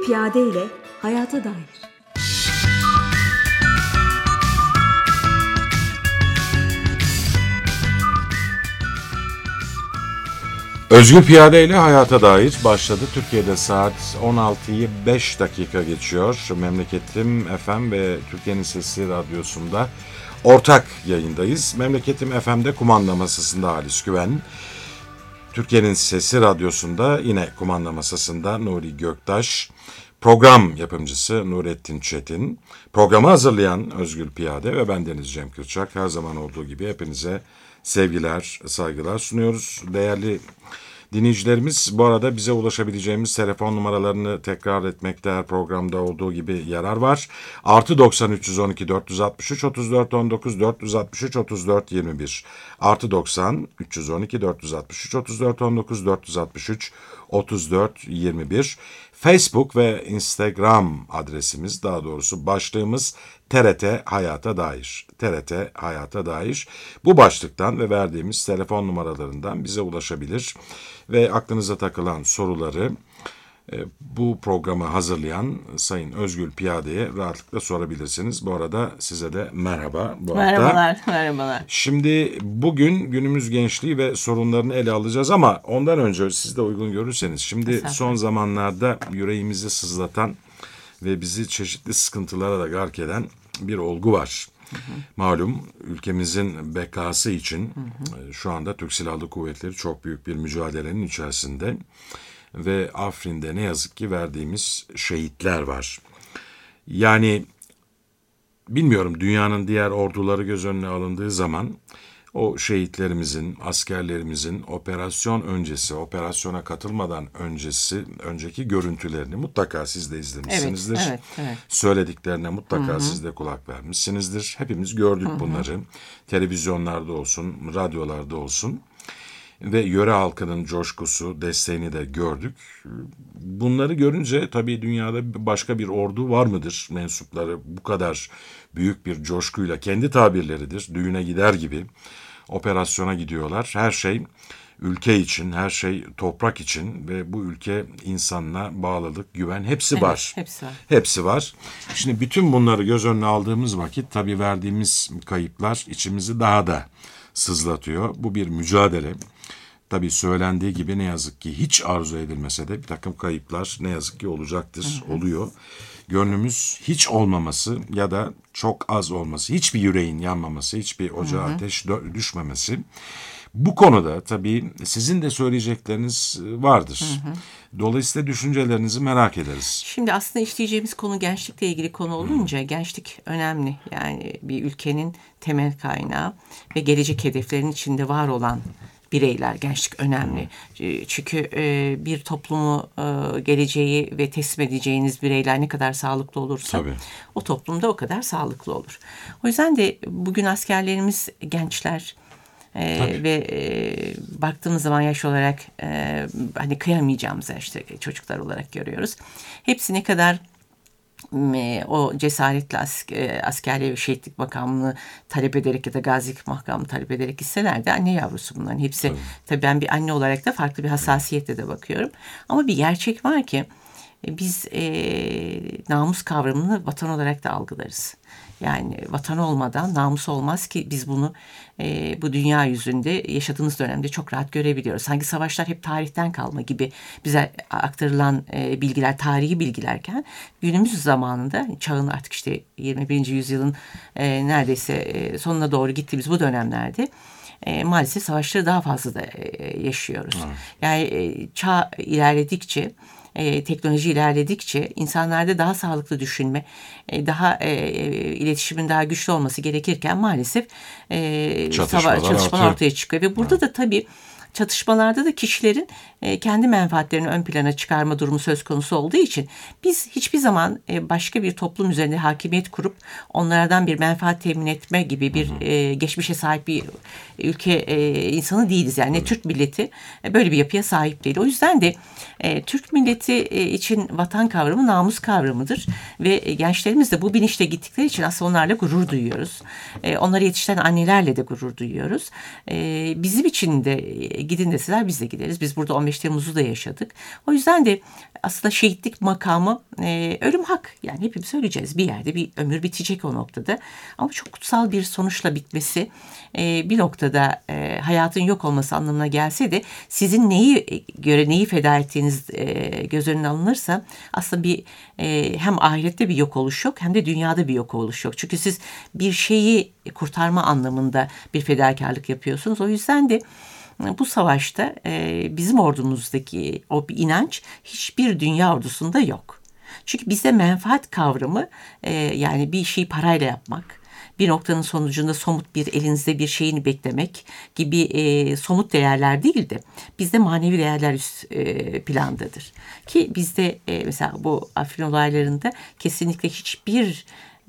Piyade ile hayata dair. Özgür Piyade ile hayata dair başladı. Türkiye'de saat 16'yı 5 dakika geçiyor. Memleketim FM ve Türkiye'nin Sesi Radyosu'nda ortak yayındayız. Memleketim FM'de kumanda masasında Halis Güven. Türkiye'nin Sesi Radyosu'nda yine kumanda masasında Nuri Göktaş. Program yapımcısı Nurettin Çetin. Programı hazırlayan Özgür Piyade ve bendeniz Cem Kırçak. Her zaman olduğu gibi hepinize sevgiler, saygılar sunuyoruz. Değerli dinleyicilerimiz, bu arada bize ulaşabileceğimiz telefon numaralarını tekrar etmekte her programda olduğu gibi yarar var. +90 312 463 34 19 463 34 21 +90 312 463 34 19 463 34 21. Facebook ve Instagram adresimiz, daha doğrusu başlığımız TRT Hayata Dair. TRT Hayata Dair. Bu başlıktan ve verdiğimiz telefon numaralarından bize ulaşabilir ve aklınıza takılan soruları bu programı hazırlayan Sayın Özgür Piyade'ye rahatlıkla sorabilirsiniz. Bu arada size de merhaba. Merhabalar. Şimdi bugün günümüz gençliği ve sorunlarını ele alacağız ama ondan önce siz de uygun görürseniz. Şimdi son zamanlarda yüreğimizi sızlatan ve bizi çeşitli sıkıntılara da gark eden bir olgu var. Malum ülkemizin bekası için şu anda Türk Silahlı Kuvvetleri çok büyük bir mücadelenin içerisinde. Ve Afrin'de ne yazık ki verdiğimiz şehitler var. Yani bilmiyorum, dünyanın diğer orduları göz önüne alındığı zaman o şehitlerimizin, askerlerimizin operasyon öncesi, operasyona katılmadan önceki görüntülerini mutlaka siz de izlemişsinizdir. Evet. Söylediklerine mutlaka siz de kulak vermişsinizdir. Hepimiz gördük bunları. Televizyonlarda olsun, radyolarda olsun. Ve yöre halkının coşkusu, desteğini de gördük. Bunları görünce tabii dünyada başka bir ordu var mıdır? Mensupları bu kadar büyük bir coşkuyla, kendi tabirleridir, düğüne gider gibi operasyona gidiyorlar. Her şey ülke için, her şey toprak için ve bu ülke insanla bağlılık, güven hepsi var. Hepsi var. Şimdi bütün bunları göz önüne aldığımız vakit tabii verdiğimiz kayıplar içimizi daha da sızlatıyor. Bu bir mücadele. Tabii söylendiği gibi ne yazık ki hiç arzu edilmese de bir takım kayıplar ne yazık ki olacaktır, oluyor. Gönlümüz hiç olmaması ya da çok az olması, hiçbir yüreğin yanmaması, hiçbir ocağa ateş düşmemesi. Bu konuda tabii sizin de söyleyecekleriniz vardır. Dolayısıyla düşüncelerinizi merak ederiz. Şimdi aslında işleyeceğimiz konu gençlikle ilgili konu olunca gençlik önemli. Yani bir ülkenin temel kaynağı ve gelecek hedeflerinin içinde var olan bireyler, gençlik önemli. Çünkü bir toplumu geleceği ve teslim edeceğiniz bireyler ne kadar sağlıklı olursa o toplumda o kadar sağlıklı olur. O yüzden de bugün askerlerimiz gençler. Ve baktığımız zaman yaş olarak hani kıyamayacağımız yaşta çocuklar olarak görüyoruz. Hepsi ne kadar o cesaretli askerliğe ve şehitlik makamını talep ederek ya da gazilik makamını talep ederek gitseler de anne yavrusu bunların hepsi. Tabii ben bir anne olarak da farklı bir hassasiyetle de bakıyorum. Ama bir gerçek var ki biz namus kavramını vatan olarak da algılarız. Yani vatan olmadan namus olmaz ki biz bunu bu dünya yüzünde yaşadığımız dönemde çok rahat görebiliyoruz. Sanki savaşlar hep tarihten kalma gibi bize aktarılan bilgiler, tarihi bilgilerken günümüz zamanında çağın artık işte 21. yüzyılın neredeyse sonuna doğru gittiğimiz bu dönemlerde maalesef savaşları daha fazla da yaşıyoruz. Yani çağ ilerledikçe, teknoloji ilerledikçe insanlarda daha sağlıklı düşünme, daha iletişimin daha güçlü olması gerekirken maalesef çatışmalar ortaya çıkıyor. Ve burada da tabii çatışmalarda da kişilerin kendi menfaatlerini ön plana çıkarma durumu söz konusu olduğu için biz hiçbir zaman başka bir toplum üzerinde hakimiyet kurup onlardan bir menfaat temin etme gibi bir geçmişe sahip bir ülke insanı değiliz. Yani Türk milleti böyle bir yapıya sahip değil. O yüzden de Türk milleti için vatan kavramı namus kavramıdır ve gençlerimiz de bu bilinçle gittikleri için aslında onlarla gurur duyuyoruz. Onları yetiştiren annelerle de gurur duyuyoruz. Bizim için de gidin deseler biz de gideriz. Biz burada 15 Temmuz'u da yaşadık. O yüzden de aslında şehitlik makamı ölüm hak. Yani hepimiz söyleyeceğiz, bir yerde bir ömür bitecek o noktada. Ama çok kutsal bir sonuçla bitmesi bir noktada hayatın yok olması anlamına gelse de sizin neyi feda ettiğiniz göz önüne alınırsa aslında bir hem ahirette bir yok oluş yok hem de dünyada bir yok oluş yok. Çünkü siz bir şeyi kurtarma anlamında bir fedakarlık yapıyorsunuz. O yüzden de bu savaşta bizim ordumuzdaki o bir inanç hiçbir dünya ordusunda yok. Çünkü bizde menfaat kavramı yani bir şeyi parayla yapmak, bir noktanın sonucunda somut bir elinizde bir şeyini beklemek gibi somut değerler değil de bizde manevi değerler üst plandadır. Ki bizde mesela bu Afrin olaylarında kesinlikle hiçbir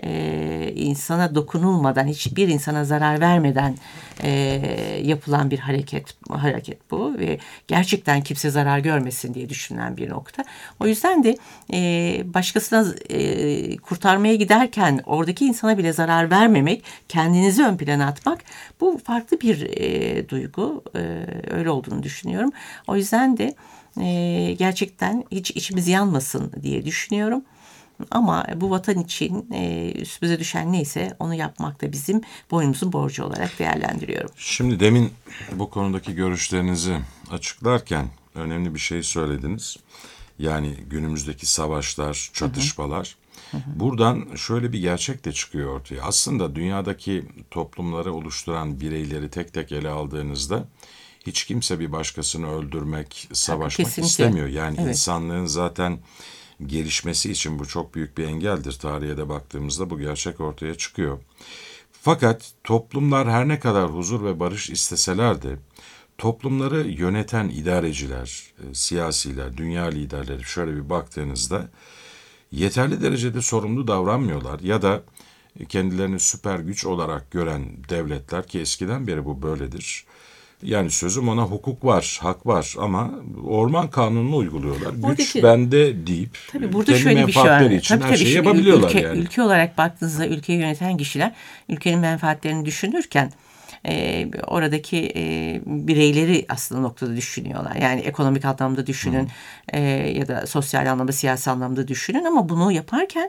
insana dokunulmadan, hiçbir insana zarar vermeden yapılan bir hareket bu ve gerçekten kimse zarar görmesin diye düşünülen bir nokta. O yüzden de başkasına kurtarmaya giderken oradaki insana bile zarar vermemek, kendinizi ön plana atmak, bu farklı bir duygu. Öyle olduğunu düşünüyorum. O yüzden de gerçekten hiç içimiz yanmasın diye düşünüyorum. Ama bu vatan için üstümüze düşen neyse onu yapmak da bizim boynumuzun borcu olarak değerlendiriyorum. Şimdi demin bu konudaki görüşlerinizi açıklarken önemli bir şey söylediniz. Yani günümüzdeki savaşlar, çatışmalar. Buradan şöyle bir gerçek de çıkıyor ortaya. Aslında dünyadaki toplumları oluşturan bireyleri tek tek ele aldığınızda hiç kimse bir başkasını öldürmek, savaşmak kesinlikle istemiyor. Yani evet. insanlığın zaten gelişmesi için bu çok büyük bir engeldir. Tarihe de baktığımızda bu gerçek ortaya çıkıyor. Fakat toplumlar her ne kadar huzur ve barış isteseler de toplumları yöneten idareciler, siyasiler, dünya liderleri şöyle bir baktığınızda yeterli derecede sorumlu davranmıyorlar ya da kendilerini süper güç olarak gören devletler, ki eskiden beri bu böyledir. Yani sözüm ona hukuk var, hak var ama orman kanununu uyguluyorlar. Güç bende deyip burada şöyle bir şey var. için her şeyi yapabiliyorlar yani. Ülke olarak baktığınızda ülkeyi yöneten kişiler ülkenin menfaatlerini düşünürken oradaki bireyleri aslında noktada düşünüyorlar. Yani ekonomik anlamda düşünün ya da sosyal anlamda, siyasi anlamda düşünün ama bunu yaparken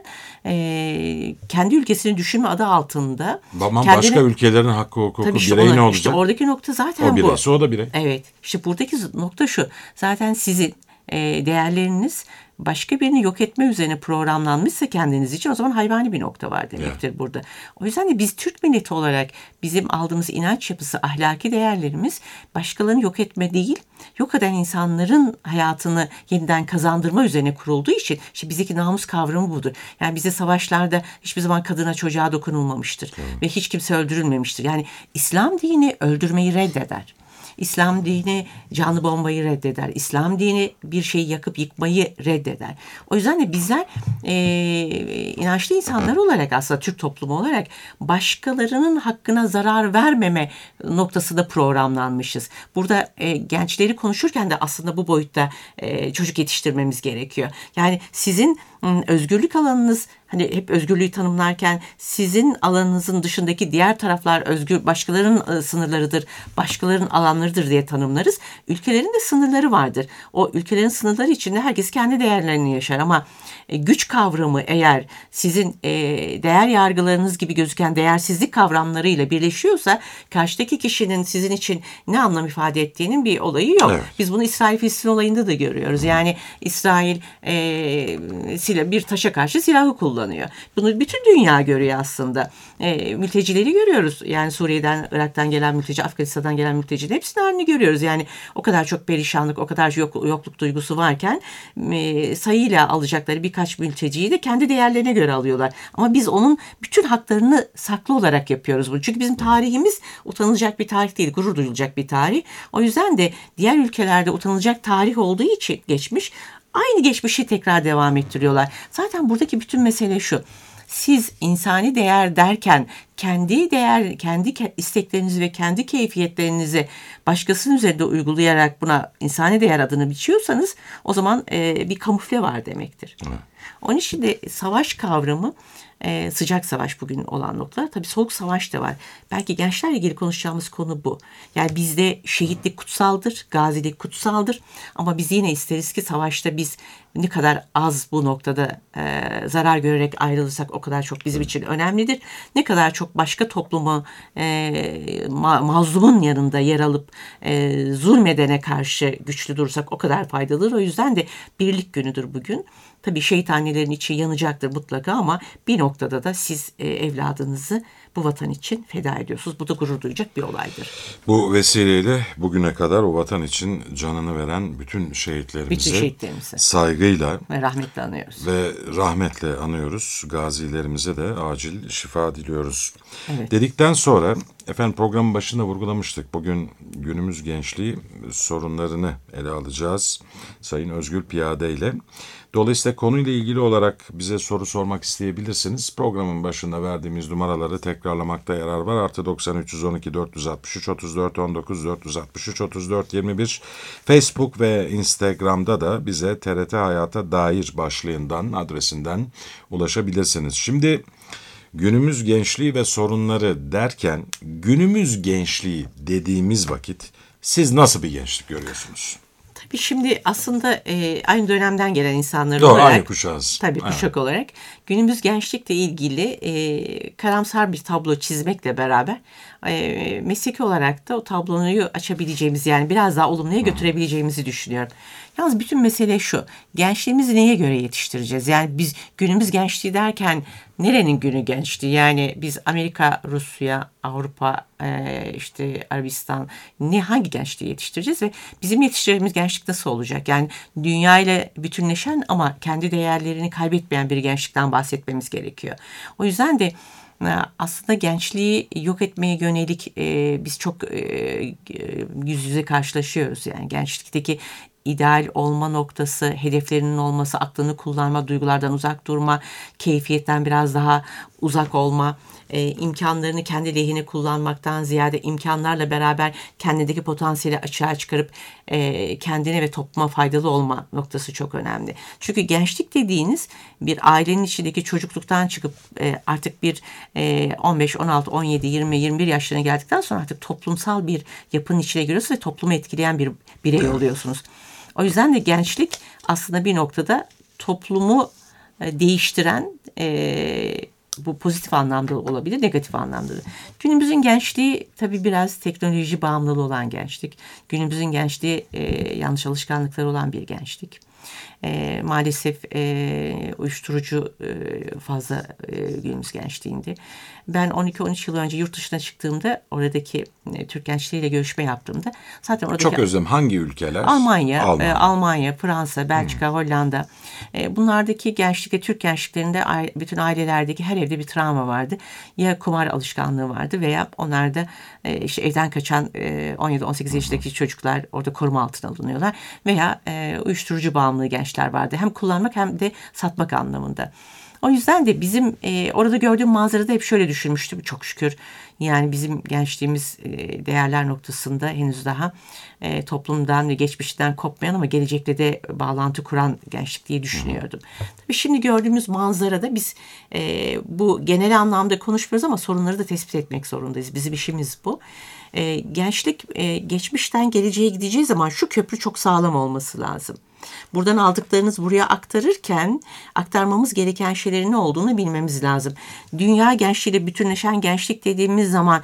kendi ülkesini düşünme adı altında Başka ülkelerin hakkı, hukuku, bireyi ne olacak? İşte oradaki nokta zaten o bireyse, o da birey. Evet. İşte buradaki nokta şu. Zaten sizin değerleriniz başka birini yok etme üzerine programlanmışsa kendiniz için, o zaman hayvani bir nokta var demektir burada. O yüzden de biz Türk milleti olarak bizim aldığımız inanç yapısı, ahlaki değerlerimiz başkalarını yok etme değil, yok eden insanların hayatını yeniden kazandırma üzerine kurulduğu için işte bizdeki namus kavramı budur. Yani bize savaşlarda hiçbir zaman kadına, çocuğa dokunulmamıştır ve hiç kimse öldürülmemiştir. Yani İslam dini öldürmeyi reddeder. İslam dini canlı bombayı reddeder. İslam dini bir şeyi yakıp yıkmayı reddeder. O yüzden de bizler inançlı insanlar olarak, aslında Türk toplumu olarak başkalarının hakkına zarar vermeme noktasında programlanmışız. Burada gençleri konuşurken de aslında bu boyutta çocuk yetiştirmemiz gerekiyor. Yani sizin özgürlük alanınız, hani hep özgürlüğü tanımlarken sizin alanınızın dışındaki diğer taraflar başkalarının sınırlarıdır, başkalarının alanlarıdır diye tanımlarız. Ülkelerin de sınırları vardır. O ülkelerin sınırları içinde herkes kendi değerlerini yaşar ama güç kavramı eğer sizin değer yargılarınız gibi gözüken değersizlik kavramlarıyla birleşiyorsa karşıdaki kişinin sizin için ne anlam ifade ettiğinin bir olayı yok. Evet. Biz bunu İsrail-Filistin olayında da görüyoruz. Yani İsrail bir taşa karşı silahı kullanıyor. Bunu bütün dünya görüyor aslında. Mültecileri görüyoruz. Yani Suriye'den, Irak'tan gelen mülteci, Afganistan'dan gelen mültecilerin hepsinin halini görüyoruz. Yani o kadar çok perişanlık, o kadar yokluk duygusu varken sayıyla alacakları birkaç mülteciyi de kendi değerlerine göre alıyorlar. Ama biz onun bütün haklarını saklı olarak yapıyoruz bunu. Çünkü bizim tarihimiz utanılacak bir tarih değil, gurur duyulacak bir tarih. O yüzden de diğer ülkelerde utanılacak tarih olduğu için geçmiş, aynı geçmişi tekrar devam ettiriyorlar. Zaten buradaki bütün mesele şu. Siz insani değer derken kendi isteklerinizi ve kendi keyfiyetlerinizi başkasının üzerinde uygulayarak buna insani değer adını biçiyorsanız o zaman bir kamufle var demektir. Evet. Onun için de savaş kavramı, sıcak savaş bugün olan noktalar, tabii soğuk savaş da var. Belki gençlerle ilgili konuşacağımız konu bu. Yani bizde şehitlik kutsaldır, gazilik kutsaldır ama biz yine isteriz ki savaşta biz ne kadar az bu noktada zarar görerek ayrılırsak o kadar çok bizim için önemlidir. Ne kadar çok başka toplumu mazlumun yanında yer alıp zulmedene karşı güçlü durursak o kadar faydalıdır. O yüzden de birlik günüdür bugün. Tabii şehit annelerin içi yanacaktır mutlaka ama bir noktada da siz evladınızı bu vatan için feda ediyorsunuz. Bu da gurur duyacak bir olaydır. Bu vesileyle bugüne kadar o vatan için canını veren bütün şehitlerimizi saygıyla ve rahmetle anıyoruz. Rahmetle anıyoruz. Gazilerimize de acil şifa diliyoruz. Evet. Dedikten sonra efendim programın başında vurgulamıştık. Bugün günümüz gençliği sorunlarını ele alacağız. Sayın Özgür Piyade ile. Dolayısıyla konuyla ilgili olarak bize soru sormak isteyebilirsiniz. Programın başında verdiğimiz numaraları tekrarlamakta yarar var. Artı 90 312 463 34 19 463 34 21. Facebook ve Instagram'da da bize TRT Hayata Dair başlığından, adresinden ulaşabilirsiniz. Şimdi günümüz gençliği ve sorunları derken günümüz gençliği dediğimiz vakit siz nasıl bir gençlik görüyorsunuz? Tabii şimdi aslında aynı dönemden gelen insanlar olarak. Doğru, aynı kuşağız. Tabii kuşak olarak. Günümüz gençlikle ilgili karamsar bir tablo çizmekle beraber mesleki olarak da o tabloyu açabileceğimiz, yani biraz daha olumluya götürebileceğimizi düşünüyorum. Yalnız bütün mesele şu: gençliğimizi neye göre yetiştireceğiz? Yani biz günümüz gençliği derken nerenin günü gençliği? Yani biz Amerika, Rusya, Avrupa, işte Arabistan, hangi gençliği yetiştireceğiz ve bizim yetiştirdiğimiz gençlik nasıl olacak? Yani dünya ile bütünleşen ama kendi değerlerini kaybetmeyen bir gençlikten bahsetmemiz gerekiyor. O yüzden de aslında gençliği yok etmeye yönelik biz çok yüz yüze karşılaşıyoruz. Yani gençlikteki ideal olma noktası, hedeflerinin olması, aklını kullanma, duygulardan uzak durma, keyfiyetten biraz daha uzak olma, imkanlarını kendi lehine kullanmaktan ziyade imkanlarla beraber kendindeki potansiyeli açığa çıkarıp kendine ve topluma faydalı olma noktası çok önemli. Çünkü gençlik dediğiniz bir ailenin içindeki çocukluktan çıkıp artık bir 15, 16, 17, 20, 21 yaşlarına geldikten sonra artık toplumsal bir yapının içine giriyorsunuz ve toplumu etkileyen bir birey oluyorsunuz. O yüzden de gençlik aslında bir noktada toplumu değiştiren, bu pozitif anlamda olabilir, negatif anlamda da. Günümüzün gençliği tabii biraz teknoloji bağımlılığı olan gençlik. Günümüzün gençliği yanlış alışkanlıkları olan bir gençlik. Maalesef uyuşturucu fazla günümüz gençliğinde. Ben 12-13 yıl önce yurt dışına çıktığımda oradaki Türk gençleriyle görüşme yaptığımda zaten oradaki... Çok özlem. Hangi ülkeler? Almanya, Fransa, Belçika, Hollanda. Bunlardaki gençlikte, Türk gençliklerinde bütün ailelerdeki her evde bir travma vardı. Ya kumar alışkanlığı vardı veya onlarda işte evden kaçan 17-18 yaşındaki çocuklar orada koruma altına alınıyorlar veya uyuşturucu bağımlı gençler vardı. Hem kullanmak hem de satmak anlamında. O yüzden de bizim orada gördüğüm manzarada hep şöyle düşünmüştüm, çok şükür. Yani bizim gençliğimiz değerler noktasında henüz daha toplumdan ve geçmişten kopmayan ama gelecekte de bağlantı kuran gençlik diye düşünüyordum. Tabii şimdi gördüğümüz manzarada biz bu genel anlamda konuşmuyoruz ama sorunları da tespit etmek zorundayız. Bizim işimiz bu. Gençlik geçmişten geleceğe gideceği zaman şu köprü çok sağlam olması lazım. Buradan aldıklarınız buraya aktarırken aktarmamız gereken şeylerin ne olduğunu bilmemiz lazım. Dünya gençliğiyle bütünleşen gençlik dediğimiz zaman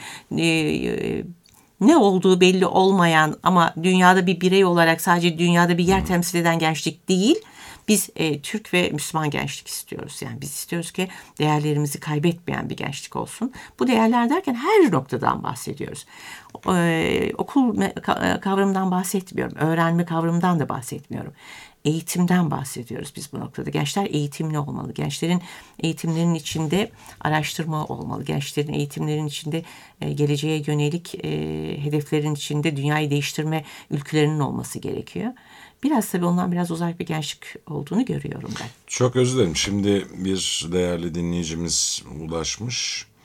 ne olduğu belli olmayan ama dünyada bir birey olarak sadece dünyada bir yer temsil eden gençlik değil. Biz Türk ve Müslüman gençlik istiyoruz. Yani biz istiyoruz ki değerlerimizi kaybetmeyen bir gençlik olsun. Bu değerler derken her noktadan bahsediyoruz. Okul kavramından bahsetmiyorum. Öğrenme kavramından da bahsetmiyorum. Eğitimden bahsediyoruz biz bu noktada. Gençler eğitimli olmalı. Gençlerin eğitimlerinin içinde araştırma olmalı. Gençlerin eğitimlerinin içinde geleceğe yönelik hedeflerin içinde dünyayı değiştirme ülkelerinin olması gerekiyor. Biraz tabii ondan biraz uzak bir gençlik olduğunu görüyorum ben. Çok özür dilerim. Şimdi bir değerli dinleyicimiz ulaşmış.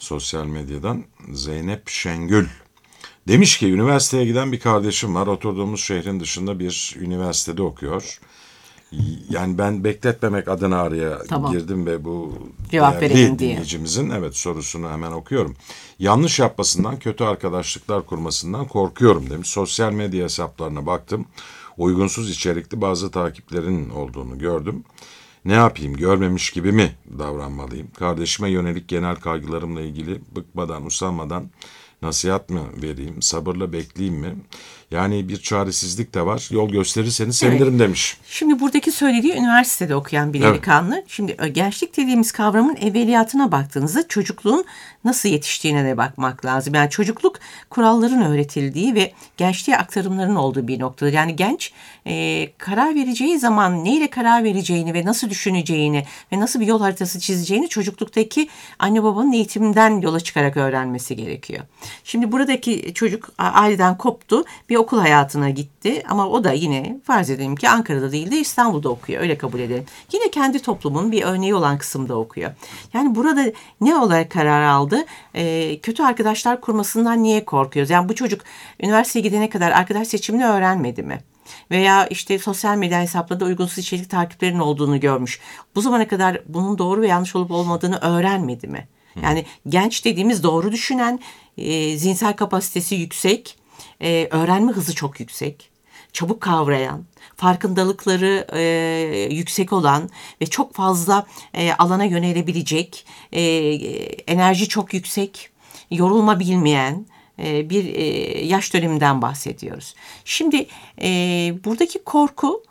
sosyal medyadan Zeynep Şengül. Demiş ki üniversiteye giden bir kardeşim var. Oturduğumuz şehrin dışında bir üniversitede okuyor. Yani ben bekletmemek adına araya girdim ve bu cevap verelim diye. Dinleyicimizin sorusunu hemen okuyorum. Yanlış yapmasından, kötü arkadaşlıklar kurmasından korkuyorum demiş. Sosyal medya hesaplarına baktım. Uygunsuz içerikli bazı takiplerin olduğunu gördüm. Ne yapayım, görmemiş gibi mi davranmalıyım? Kardeşime yönelik genel kaygılarımla ilgili bıkmadan, usanmadan nasihat mı vereyim, sabırla bekleyeyim mi? Yani bir çaresizlik de var. Yol gösterirseniz sevinirim demiş. Şimdi buradaki söylediği üniversitede okuyan bir delikanlı. Evet. Şimdi gençlik dediğimiz kavramın evveliyatına baktığınızda çocukluğun nasıl yetiştiğine de bakmak lazım. Yani çocukluk kuralların öğretildiği ve gençliğe aktarımların olduğu bir noktadır. Yani genç karar vereceği zaman neyle karar vereceğini ve nasıl düşüneceğini ve nasıl bir yol haritası çizeceğini çocukluktaki anne babanın eğitiminden yola çıkarak öğrenmesi gerekiyor. Şimdi buradaki çocuk aileden koptu, bir okul hayatına gitti ama o da yine farz edelim ki Ankara'da değil de İstanbul'da okuyor, öyle kabul edelim. Yine kendi toplumun bir örneği olan kısımda okuyor. Yani burada ne olarak karar aldı? Kötü arkadaşlar kurmasından niye korkuyoruz? Yani bu çocuk üniversiteye gidene kadar arkadaş seçimini öğrenmedi mi? Veya işte sosyal medya hesaplarında uygunsuz içerik takiplerinin olduğunu görmüş. Bu zamana kadar bunun doğru ve yanlış olup olmadığını öğrenmedi mi? Yani genç dediğimiz doğru düşünen, zihinsel kapasitesi yüksek, öğrenme hızı çok yüksek, çabuk kavrayan, farkındalıkları yüksek olan ve çok fazla alana yönelebilecek, enerji çok yüksek, yorulma bilmeyen bir yaş döneminden bahsediyoruz. Şimdi buradaki korku,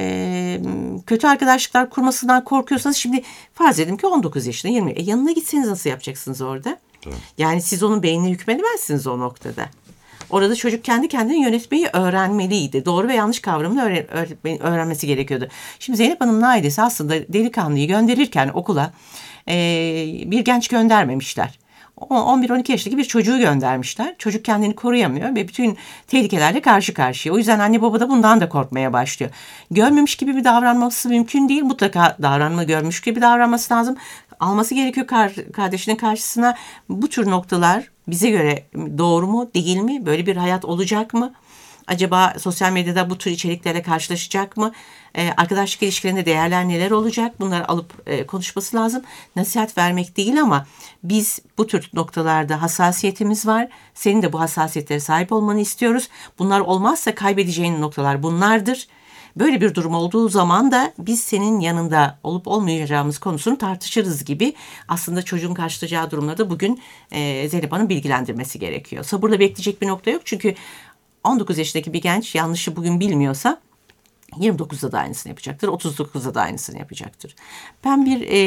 kötü arkadaşlıklar kurmasından korkuyorsanız şimdi farz edin ki 19 yaşında 20. Yanına gitseniz nasıl yapacaksınız orada? Evet. Yani siz onun beynine hükmedemezsiniz o noktada. Orada çocuk kendi kendini yönetmeyi öğrenmeliydi. Doğru ve yanlış kavramını öğrenmesi gerekiyordu. Şimdi Zeynep Hanım'ın ailesi aslında delikanlıyı gönderirken okula bir genç göndermemişler. 11-12 yaşındaki bir çocuğu göndermişler. Çocuk kendini koruyamıyor ve bütün tehlikelerle karşı karşıya. O yüzden anne baba da bundan da korkmaya başlıyor. Görmemiş gibi bir davranması mümkün değil. Mutlaka görmüş gibi davranması lazım. Alması gerekiyor kardeşinin karşısına. Bu tür noktalar bize göre doğru mu, değil mi? Böyle bir hayat olacak mı? Acaba sosyal medyada bu tür içeriklerle karşılaşacak mı? Arkadaşlık ilişkilerinde değerler neler olacak? Bunları alıp konuşması lazım. Nasihat vermek değil ama biz bu tür noktalarda hassasiyetimiz var. Senin de bu hassasiyetlere sahip olmanı istiyoruz. Bunlar olmazsa kaybedeceğin noktalar bunlardır. Böyle bir durum olduğu zaman da biz senin yanında olup olmayacağımız konusunu tartışırız gibi aslında çocuğun karşılayacağı durumlarda bugün Zeynep Hanım bilgilendirmesi gerekiyor. Sabırla bekleyecek bir nokta yok çünkü 19 yaşındaki bir genç yanlışı bugün bilmiyorsa 29'da da aynısını yapacaktır, 39'da da aynısını yapacaktır. Ben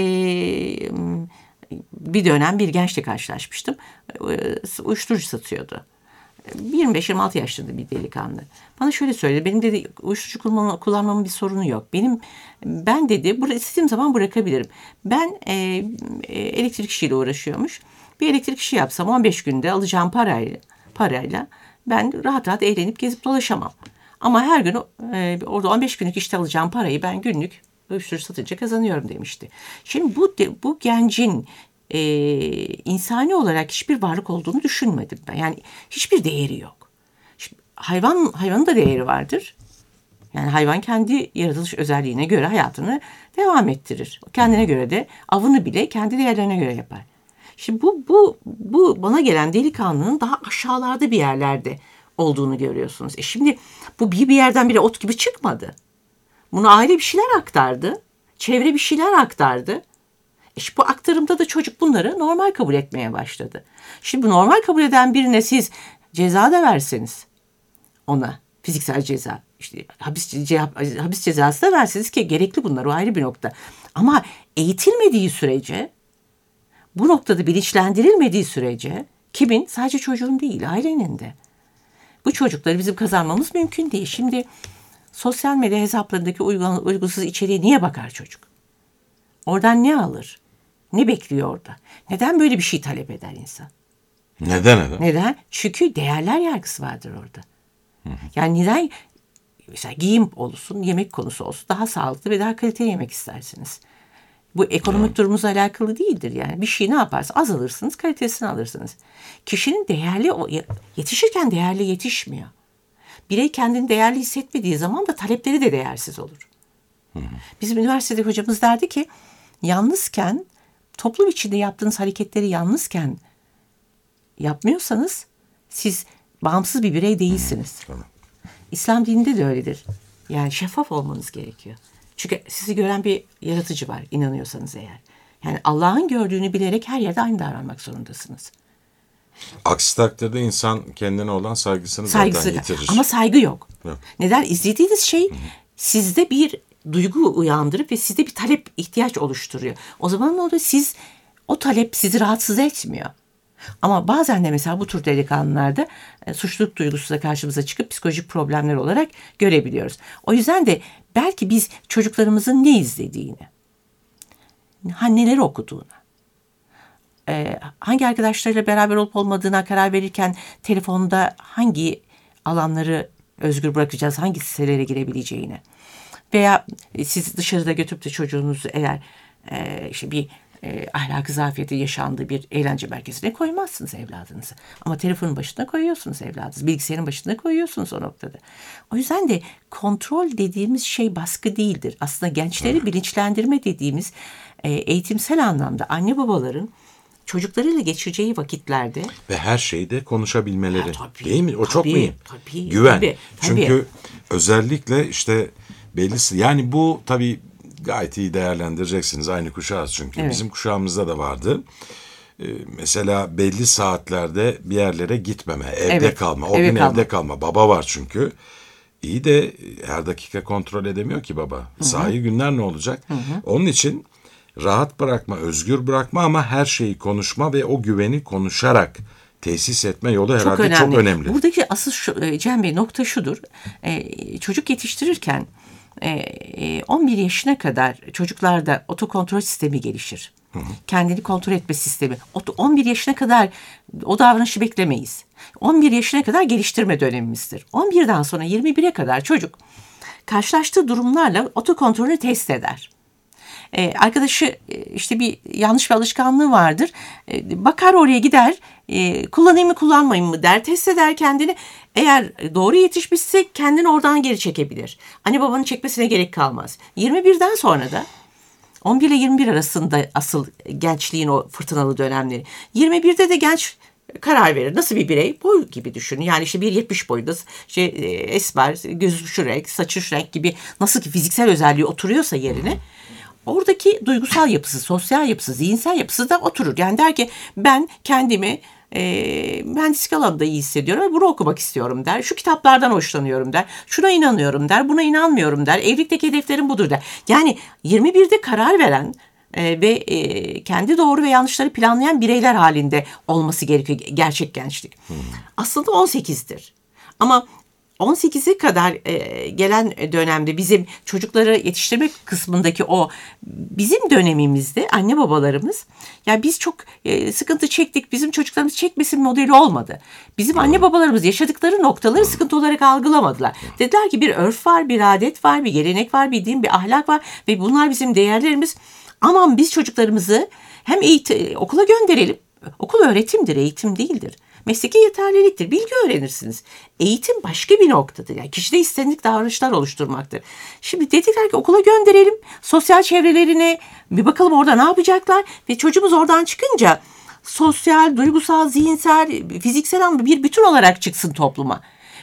bir dönem bir gençle karşılaşmıştım. Uyuşturucu satıyordu. 25-26 yaşlarında bir delikanlı. Bana şöyle söyledi. Benim dedi uyuşturucu kullanmamın bir sorunu yok. Ben dedi istediğim zaman bırakabilirim. Ben elektrik işiyle uğraşıyormuş. Bir elektrik işi yapsam 15 günde alacağım parayla ben rahat rahat eğlenip gezip dolaşamam. Ama her gün orada 15 günlük işte alacağım parayı ben günlük uyuşturucu satınca kazanıyorum demişti. Şimdi bu gencin insani olarak hiçbir varlık olduğunu düşünmedim ben. Yani hiçbir değeri yok. Şimdi hayvanın da değeri vardır. Yani hayvan kendi yaratılış özelliğine göre hayatını devam ettirir. Kendine göre de avını bile kendi değerlerine göre yapar. Şimdi bu bana gelen delikanlının daha aşağılarda bir yerlerde olduğunu görüyorsunuz. Şimdi bu bir yerden bile ot gibi çıkmadı. Bunu aile bir şeyler aktardı. Çevre bir şeyler aktardı. Bu aktarımda da çocuk bunları normal kabul etmeye başladı. Şimdi bu normal kabul eden birine siz ceza da verseniz ona fiziksel ceza, işte hapis cezası da verseniz ki gerekli bunlar, o ayrı bir nokta. Ama eğitilmediği sürece, bu noktada bilinçlendirilmediği sürece kimin? Sadece çocuğun değil, ailenin de. Bu çocukları bizim kazanmamız mümkün değil. Şimdi sosyal medya hesaplarındaki uygunsuz içeriğe niye bakar çocuk? Oradan ne alır? Ne bekliyor orada? Neden böyle bir şey talep eder insan? Neden? Çünkü değerler yargısı vardır orada. Yani neden? Mesela giyim olsun, yemek konusu olsun daha sağlıklı ve daha kaliteli yemek istersiniz. Bu ekonomik durumunuzla alakalı değildir yani. Bir şey ne yaparsa az alırsınız, kalitesini alırsınız. Kişinin yetişirken değerli yetişmiyor. Birey kendini değerli hissetmediği zaman da talepleri de değersiz olur. Bizim üniversitede hocamız derdi ki yalnızken, toplum içinde yaptığınız hareketleri yalnızken yapmıyorsanız siz bağımsız bir birey değilsiniz. Tamam. İslam dininde de öyledir. Yani şeffaf olmanız gerekiyor. Çünkü sizi gören bir yaratıcı var inanıyorsanız eğer. Yani Allah'ın gördüğünü bilerek her yerde aynı davranmak zorundasınız. Aksi takdirde insan kendine olan saygısını zaten yitirir. Ama saygı yok. Yok. Neden? İzlediğiniz şey sizde bir duygu uyandırıp ve sizde bir talep, ihtiyaç oluşturuyor. O zaman orada o talep sizi rahatsız etmiyor. Ama bazen de mesela bu tür delikanlılarda suçluluk duygusu da karşımıza çıkıp psikolojik problemler olarak görebiliyoruz. O yüzden de belki biz çocuklarımızın ne izlediğini, neler okuduğunu, hangi arkadaşlarıyla beraber olup olmadığına karar verirken telefonda hangi alanları özgür bırakacağız, hangi sitelere girebileceğini veya siz dışarıda götürüp de çocuğunuzu eğer işte bir ahlaki zafiyeti yaşandığı bir eğlence merkezine koymazsınız evladınızı. Ama telefonun başına koyuyorsunuz evladınızı. Bilgisayarın başına koyuyorsunuz o noktada. O yüzden de kontrol dediğimiz şey baskı değildir. Aslında gençleri bilinçlendirme dediğimiz eğitimsel anlamda anne babaların çocuklarıyla geçireceği vakitlerde ve her şeyde konuşabilmeleri. Tabii, değil mi? O çok mühim. Tabii, güven. Tabii. Çünkü özellikle işte bellisi yani bu tabii gayet iyi değerlendireceksiniz. Aynı kuşağız çünkü. Evet. Bizim kuşağımızda da vardı. Mesela belli saatlerde bir yerlere gitmeme, evde kalma. O gün evde kalma. Baba var çünkü. İyi de her dakika kontrol edemiyor ki baba. Sahi günler ne olacak? Onun için rahat bırakma, özgür bırakma ama her şeyi konuşma ve o güveni konuşarak tesis etme yolu herhalde çok önemli. Buradaki asıl Cem Bey nokta şudur. Çocuk yetiştirirken 11 yaşına kadar çocuklarda otokontrol sistemi gelişir. Kendini kontrol etme sistemi. 11 yaşına kadar o davranışı beklemeyiz. 11 yaşına kadar geliştirme dönemimizdir. 11'den sonra 21'e kadar çocuk karşılaştığı durumlarla otokontrolünü test eder. Arkadaşı işte bir yanlış bir alışkanlığı vardır. Bakar oraya gider. Kullanayım mı kullanmayayım mı der. Test eder kendini. Eğer doğru yetişmişse kendini oradan geri çekebilir. Anne babanın çekmesine gerek kalmaz. 21'den sonra da 11 ile 21 arasında asıl gençliğin o fırtınalı dönemleri. 21'de de genç karar verir. Nasıl bir birey? Boy gibi düşünün. Yani işte 1.70 boyunda esmer, gözü şu renk, saçı şu renk gibi nasıl ki fiziksel özelliği oturuyorsa yerine oradaki duygusal yapısı, sosyal yapısı, zihinsel yapısı da oturur. Yani der ki ben kendimi mühendislik alanında iyi hissediyorum ve bunu okumak istiyorum der. Şu kitaplardan hoşlanıyorum der. Şuna inanıyorum der. Buna inanmıyorum der. Evlilikteki hedeflerim budur der. Yani 21'de karar veren ve kendi doğru ve yanlışları planlayan bireyler halinde olması gerekiyor gerçek gençlik. Aslında 18'dir. Ama 18'e kadar gelen dönemde bizim çocukları yetiştirme kısmındaki o bizim dönemimizde anne babalarımız ya biz çok sıkıntı çektik bizim çocuklarımız çekmesin modeli olmadı. Bizim anne babalarımız yaşadıkları noktaları sıkıntı olarak algılamadılar. Dediler ki bir örf var, bir adet var, bir gelenek var, bir din, bir ahlak var ve bunlar bizim değerlerimiz. Aman biz çocuklarımızı hem okula gönderelim. Okul öğretimdir, eğitim değildir. Mesleki yeterliliktir. Bilgi öğrenirsiniz. Eğitim başka bir noktadır. Yani kişide istendik davranışlar oluşturmaktır. Şimdi dediler ki okula gönderelim. Sosyal çevrelerine bir bakalım orada ne yapacaklar. Ve çocuğumuz oradan çıkınca sosyal, duygusal, zihinsel, fiziksel anlamda bir bütün olarak çıksın topluma.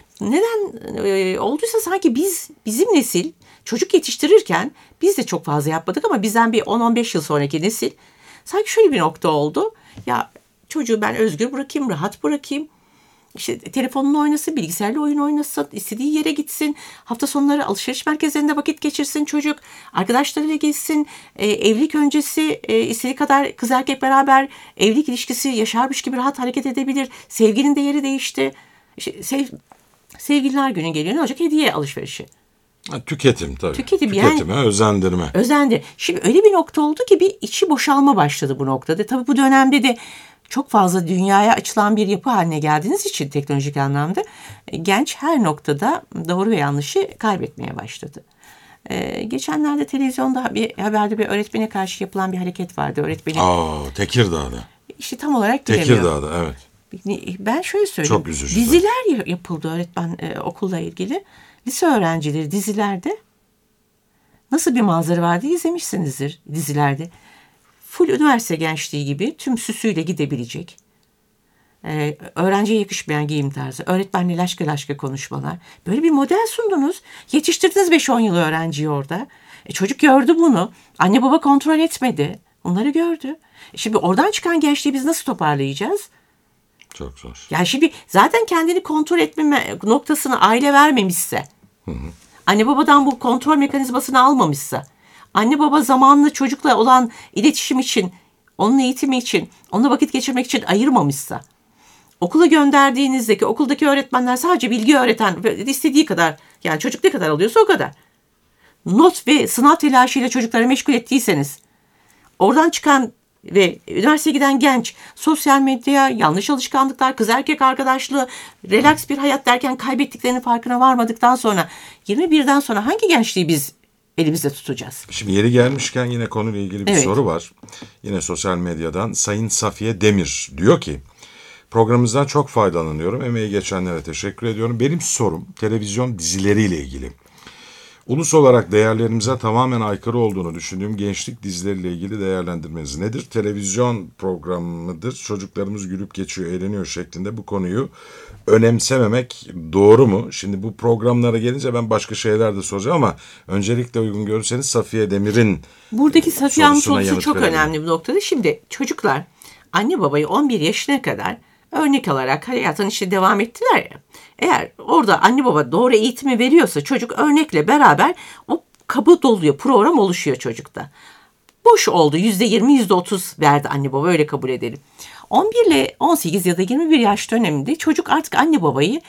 Neden olduysa sanki bizim nesil çocuk yetiştirirken biz de çok fazla yapmadık ama bizden bir 10-15 yıl sonraki nesil sanki şöyle bir nokta oldu. Ya çocuğu ben özgür bırakayım, rahat bırakayım. İşte telefonla oynasın, bilgisayarla oyun oynasın, istediği yere gitsin. Hafta sonları alışveriş merkezlerinde vakit geçirsin çocuk. Arkadaşlarıyla gezsin. Evlilik öncesi istediği kadar kız erkek beraber evlilik ilişkisi yaşarmış gibi rahat hareket edebilir. Sevginin de yeri değişti. İşte sevgililer günü geliyor. Ne olacak? Hediye alışverişi. Tüketim tabii. Tüketime, yani, özendirme. Şimdi öyle bir nokta oldu ki bir içi boşalma başladı bu noktada. Tabii bu dönemde de çok fazla dünyaya açılan bir yapı haline geldiğiniz için teknolojik anlamda genç her noktada doğru ve yanlışı kaybetmeye başladı. Geçenlerde televizyonda bir haberde bir öğretmene karşı yapılan bir hareket vardı. Öğretmeni Tekirdağ'da. işte tam olarak bilemiyorum. Tekirdağ'da, evet. Ben şöyle söyleyeyim. Çok üzücü. Diziler yapıldı öğretmen okulla ilgili. Lise öğrencileri dizilerde nasıl bir manzara vardı izlemişsinizdir dizilerde. Full üniversite gençliği gibi tüm süsüyle gidebilecek. Öğrenciye yakışmayan giyim tarzı, öğretmenle laşka laşka konuşmalar. Böyle bir model sundunuz. Yetiştirdiniz 5-10 yıl öğrenciyi orada. Çocuk gördü bunu. Anne baba kontrol etmedi. Bunları gördü. Şimdi oradan çıkan gençliği biz nasıl toparlayacağız? Çok zor. Yani şimdi zaten kendini kontrol etme noktasını aile vermemişse, anne babadan bu kontrol mekanizmasını almamışsa, anne baba zamanını çocukla olan iletişim için, onun eğitimi için, onunla vakit geçirmek için ayırmamışsa, okula gönderdiğinizdeki okuldaki öğretmenler sadece bilgi öğreten, istediği kadar, yani çocuk ne kadar alıyorsa o kadar. Not ve sınav telaşıyla çocukları meşgul ettiyseniz, oradan çıkan ve üniversiteye giden genç sosyal medya, yanlış alışkanlıklar, kız erkek arkadaşlığı, relax bir hayat derken kaybettiklerinin farkına varmadıktan sonra 21'den sonra hangi gençliği biz elimizde tutacağız? Şimdi yeri gelmişken yine konuyla ilgili bir soru var. Yine sosyal medyadan Sayın Safiye Demir diyor ki, programımızdan çok faydalanıyorum. Emeği geçenlere teşekkür ediyorum. Benim sorum televizyon dizileriyle ilgili. Ulus olarak değerlerimize tamamen aykırı olduğunu düşündüğüm gençlik dizileriyle ilgili değerlendirmeniz nedir? Televizyon programıdır. Çocuklarımız gülüp geçiyor, eğleniyor şeklinde bu konuyu önemsememek doğru mu? Şimdi bu programlara gelince ben başka şeyler de soracağım ama öncelikle uygun görürseniz Safiye Demir'in buradaki Safiye Hanım sorusuna sorusu yanıt çok verelim. önemli bir noktada. Şimdi çocuklar anne babayı 11 yaşına kadar örnek alarak hayatın işte devam ettiler ya. Eğer orada anne baba doğru eğitimi veriyorsa çocuk örnekle beraber o kabı doluyor, program oluşuyor çocukta. Boş oldu, %20, %30 verdi anne baba, öyle kabul edelim. 11 ile 18 ya da 21 yaş döneminde çocuk artık anne babayı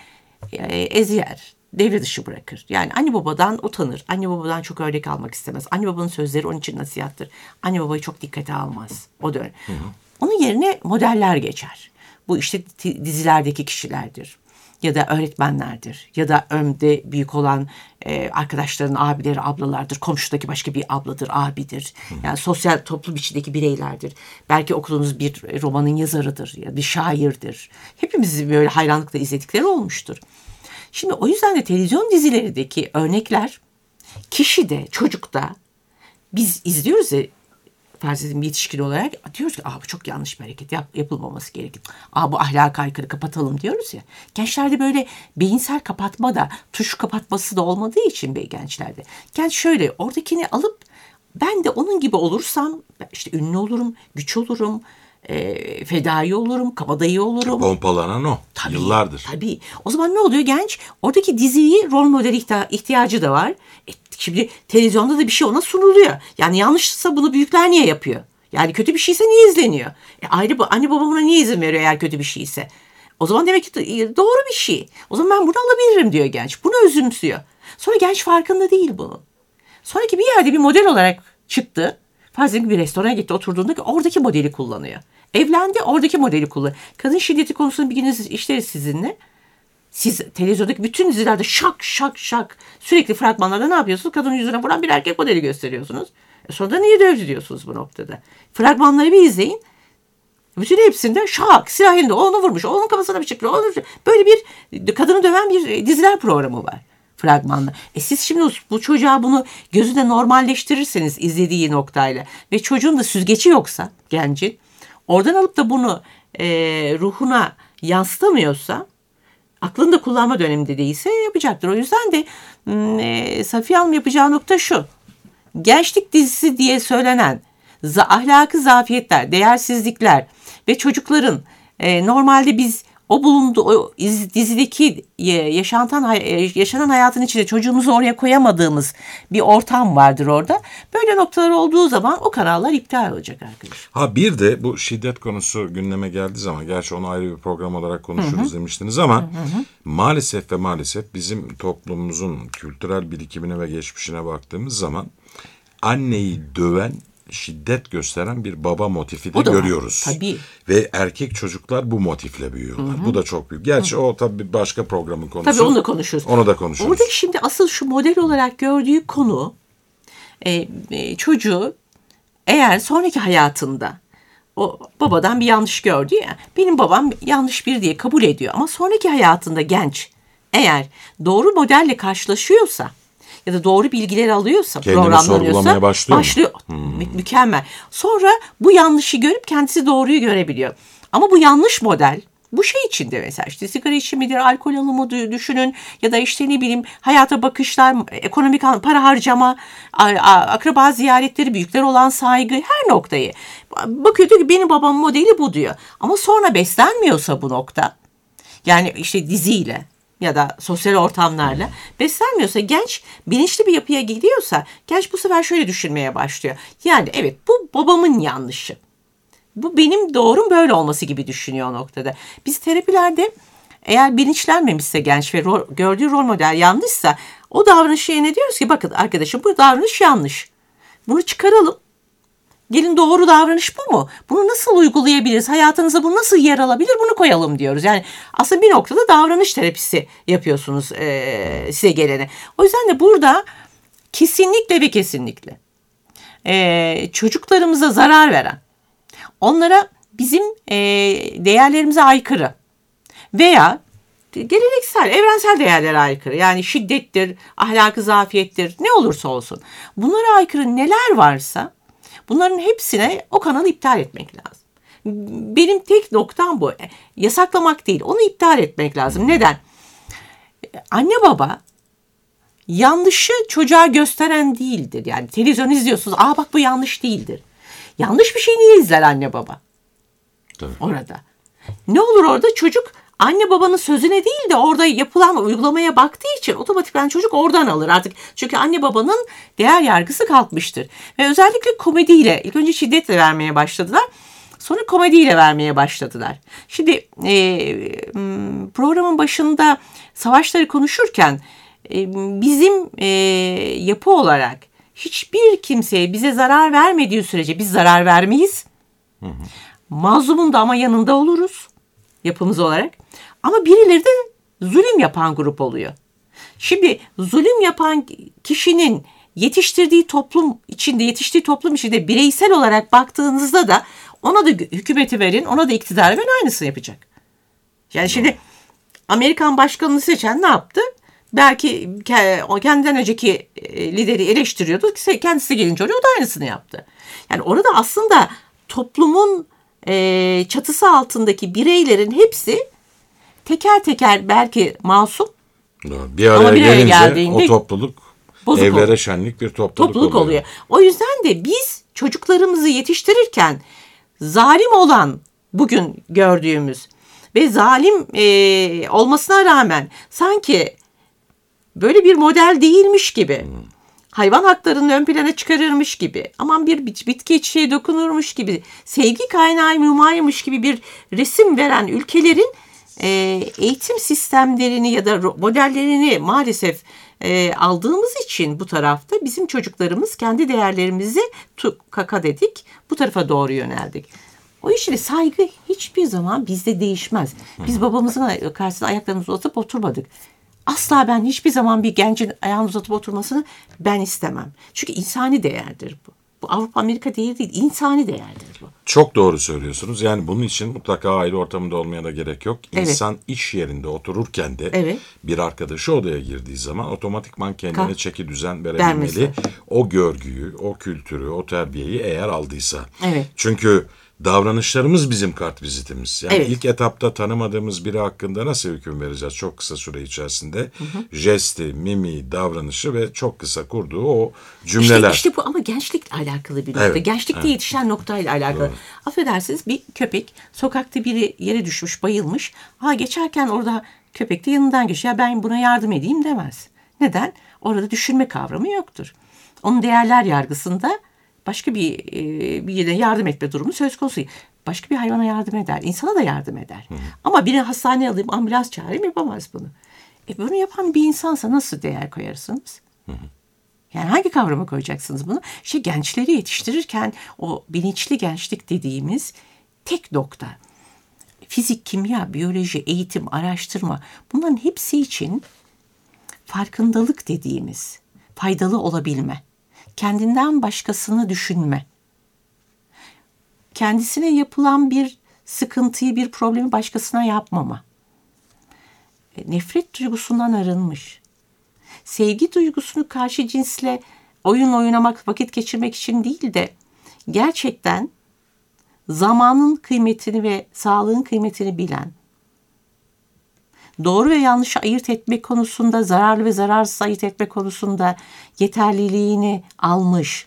ezer, devre dışı bırakır. Yani anne babadan utanır, anne babadan çok örnek almak istemez. Anne babanın sözleri onun için nasihattır. Anne babayı çok dikkate almaz o dönem. Onun yerine modeller geçer. Bu işte dizilerdeki kişilerdir. Ya da öğretmenlerdir. Ya da ömde büyük olan arkadaşların abileri, ablalardır. Komşudaki başka bir abladır, abidir. Yani sosyal toplum içindeki bireylerdir. Belki okulunuz bir romanın yazarıdır ya bir şairdir. Hepimiz böyle hayranlıkla izledikleri olmuştur. Şimdi o yüzden de televizyon dizilerindeki örnekler kişide, çocukta biz izliyoruz ya, farz edin bir yetişkin olarak diyoruz ki bu çok yanlış bir hareket, yapılmaması gerekir. Bu ahlaka aykırı, kapatalım diyoruz ya. Gençlerde böyle beyinsel kapatma da, tuş kapatması da olmadığı için gençlerde. Genç şöyle oradakini alıp ben de onun gibi olursam işte ünlü olurum, güç olurum, fedai olurum, kabadayı olurum. Pompalanan o. Tabii, Yıllardır. Tabii. O zaman ne oluyor genç? Oradaki diziyi rol modeli ihtiyacı da var. Şimdi televizyonda da bir şey ona sunuluyor. Yani yanlışsa bunu büyükler niye yapıyor? Yani kötü bir şeyse niye izleniyor? Anne baba buna niye izin veriyor eğer kötü bir şeyse? O zaman demek ki doğru bir şey. O zaman ben bunu alabilirim diyor genç. Bunu özümsüyor. Sonra genç farkında değil bunun. Sonraki bir yerde bir model olarak çıktı. Farz edin bir restorana gitti, oturduğunda oradaki modeli kullanıyor. Evlendi, oradaki modeli kullanıyor. Kadın şiddeti konusunu bir gün işleriz sizinle. Siz televizyondaki bütün dizilerde şak şak şak sürekli fragmanlarda ne yapıyorsunuz? Kadının yüzüne vuran bir erkek modeli gösteriyorsunuz. Sonra da niye dövdü diyorsunuz bu noktada? Fragmanları bir izleyin. Bütün hepsinde şak, silah elinde onu vurmuş, onun kafasına bir çıkıyor. Böyle bir kadını döven bir diziler programı var fragmanla. Siz şimdi bu çocuğa bunu gözünde normalleştirirseniz izlediği noktayla ve çocuğun da süzgeci yoksa gencin oradan alıp da bunu ruhuna yansıtamıyorsa, aklını da kullanma döneminde değilse yapacaktır. O yüzden de Safiye Hanım yapacağı nokta şu. Gençlik dizisi diye söylenen ahlaki zafiyetler, değersizlikler ve çocukların normalde biz o dizideki yaşanan hayatın içinde çocuğumuzu oraya koyamadığımız bir ortam vardır orada. Böyle noktalar olduğu zaman o kanallar iptal olacak arkadaşlar. Bir de bu şiddet konusu gündeme geldiği zaman, gerçi onu ayrı bir program olarak konuşuruz demiştiniz ama maalesef bizim toplumumuzun kültürel birikimine ve geçmişine baktığımız zaman anneyi döven, şiddet gösteren bir baba motifi de görüyoruz. Tabii. Ve erkek çocuklar bu motifle büyüyorlar. Bu da çok büyük. Gerçi o tabii başka programın konusu. Tabii onu da konuşuruz. Onu da konuşuruz. Oradaki şimdi asıl şu model olarak gördüğü konu çocuğu eğer sonraki hayatında o babadan bir yanlış gördü ya, benim babam yanlış bir diye kabul ediyor ama sonraki hayatında genç eğer doğru modelle karşılaşıyorsa ya da doğru bilgileri alıyorsa, kendini programlanıyorsa sorgulamaya başlıyor. Mükemmel. Sonra bu yanlışı görüp kendisi doğruyu görebiliyor. Ama bu yanlış model bu şey içinde mesela işte sigara içimidir, alkol alımı düşünün ya da işte ne bileyim hayata bakışlar, ekonomik para harcama, akraba ziyaretleri, büyükler olan saygı, her noktayı. Bakıyor diyor ki benim babamın modeli bu diyor. Ama sonra beslenmiyorsa bu nokta, yani işte diziyle ya da sosyal ortamlarla beslenmiyorsa, genç bilinçli bir yapıya gidiyorsa genç bu sefer şöyle düşünmeye başlıyor. Yani evet, bu babamın yanlışı. Bu benim doğrum böyle olması gibi düşünüyor o noktada. Biz terapilerde eğer bilinçlenmemişse genç ve gördüğü rol model yanlışsa o davranışı yerine diyoruz ki bakın arkadaşım, bu davranış yanlış. Bunu çıkaralım. Gelin doğru davranış bu mu? Bunu nasıl uygulayabiliriz? Hayatınıza bu nasıl yer alabilir? Bunu koyalım diyoruz. Yani aslında bir noktada davranış terapisi yapıyorsunuz size gelene. O yüzden de burada kesinlikle ve kesinlikle çocuklarımıza zarar veren, onlara bizim değerlerimize aykırı veya geleneksel, evrensel değerlere aykırı, yani şiddettir, ahlakı zafiyettir, ne olursa olsun, bunlara aykırı neler varsa bunların hepsine o kanalı iptal etmek lazım. Benim tek noktam bu. Yasaklamak değil, onu iptal etmek lazım. Neden? Anne baba yanlışı çocuğa gösteren değildir. Yani televizyon izliyorsunuz, bak bu yanlış değildir. Yanlış bir şey niye izler anne baba? Tabii. Orada. Ne olur orada? Çocuk anne babanın sözüne değil de orada yapılan uygulamaya baktığı için otomatikman çocuk oradan alır artık. Çünkü anne babanın değer yargısı kalkmıştır. Ve özellikle komediyle, ilk önce şiddetle vermeye başladılar. Sonra komediyle vermeye başladılar. Şimdi programın başında savaşları konuşurken bizim yapı olarak hiçbir kimseye bize zarar vermediği sürece biz zarar vermeyiz. Mazlumun da ama yanında oluruz yapımız olarak. Ama birileri de zulüm yapan grup oluyor. Şimdi zulüm yapan kişinin yetiştiği toplum içinde bireysel olarak baktığınızda da ona da hükümeti verin, ona da iktidarı verin, aynısını yapacak. Yani şimdi Amerikan başkanını seçen ne yaptı? Belki o kendinden önceki lideri eleştiriyordu. Kendisi gelince oraya o da aynısını yaptı. Yani orada aslında toplumun çatısı altındaki bireylerin hepsi teker teker belki masum. Bir araya gelince o topluluk evlere şenlik bir topluluk oluyor. O yüzden de biz çocuklarımızı yetiştirirken zalim olan bugün gördüğümüz ve zalim olmasına rağmen sanki böyle bir model değilmiş gibi, hayvan haklarını ön plana çıkarırmış gibi, aman bir bitki çiçeğe dokunurmuş gibi, sevgi kaynağı mümaymış gibi bir resim veren ülkelerin eğitim sistemlerini ya da modellerini maalesef aldığımız için bu tarafta bizim çocuklarımız kendi değerlerimizi kaka dedik, bu tarafa doğru yöneldik. O yüzden saygı hiçbir zaman bizde değişmez. Biz babamızın karşısına ayaklarımızı uzatıp oturmadık. Asla ben hiçbir zaman bir gencin ayağını uzatıp oturmasını ben istemem. Çünkü insani değerdir bu. Bu Avrupa Amerika değeri değil, insani değerdir bu. Çok doğru söylüyorsunuz. Yani bunun için mutlaka aile ortamında olmaya da gerek yok. İnsan iş yerinde otururken de bir arkadaşı odaya girdiği zaman otomatikman kendine çeki düzen verebilmeli. O görgüyü, o kültürü, o terbiyeyi eğer aldıysa. Evet. Çünkü davranışlarımız bizim kartvizitimiz. Yani ilk etapta tanımadığımız biri hakkında nasıl hüküm vereceğiz çok kısa süre içerisinde? Jesti, mimi, davranışı ve çok kısa kurduğu o cümleler. İşte bu ama gençlikle alakalı bir nokta. Evet, Gençlikte yetişen noktayla alakalı. Doğru. Affedersiniz, bir köpek sokakta biri yere düşmüş, bayılmış. Geçerken orada köpek de yanından geçiyor. Ben buna yardım edeyim demez. Neden? Orada düşürme kavramı yoktur. Onun değerler yargısında başka bir yere yardım etme durumu söz konusu. Başka bir hayvana yardım eder. İnsana da yardım eder. Ama birini hastaneye alayım, ambulans çağırayım, yapamaz bunu. Bunu yapan bir insansa nasıl değer koyarsınız? Yani hangi kavrama koyacaksınız bunu? Gençleri yetiştirirken o bilinçli gençlik dediğimiz tek nokta. Fizik, kimya, biyoloji, eğitim, araştırma, bunların hepsi için farkındalık dediğimiz faydalı olabilme. kendinden başkasını düşünme. Kendisine yapılan bir sıkıntıyı, bir problemi başkasına yapmama. Nefret duygusundan arınmış. Sevgi duygusunu karşı cinsle oyun oynamak, vakit geçirmek için değil de gerçekten zamanın kıymetini ve sağlığın kıymetini bilen, doğru ve yanlışı ayırt etme konusunda, zararlı ve zararsız ayırt etme konusunda yeterliliğini almış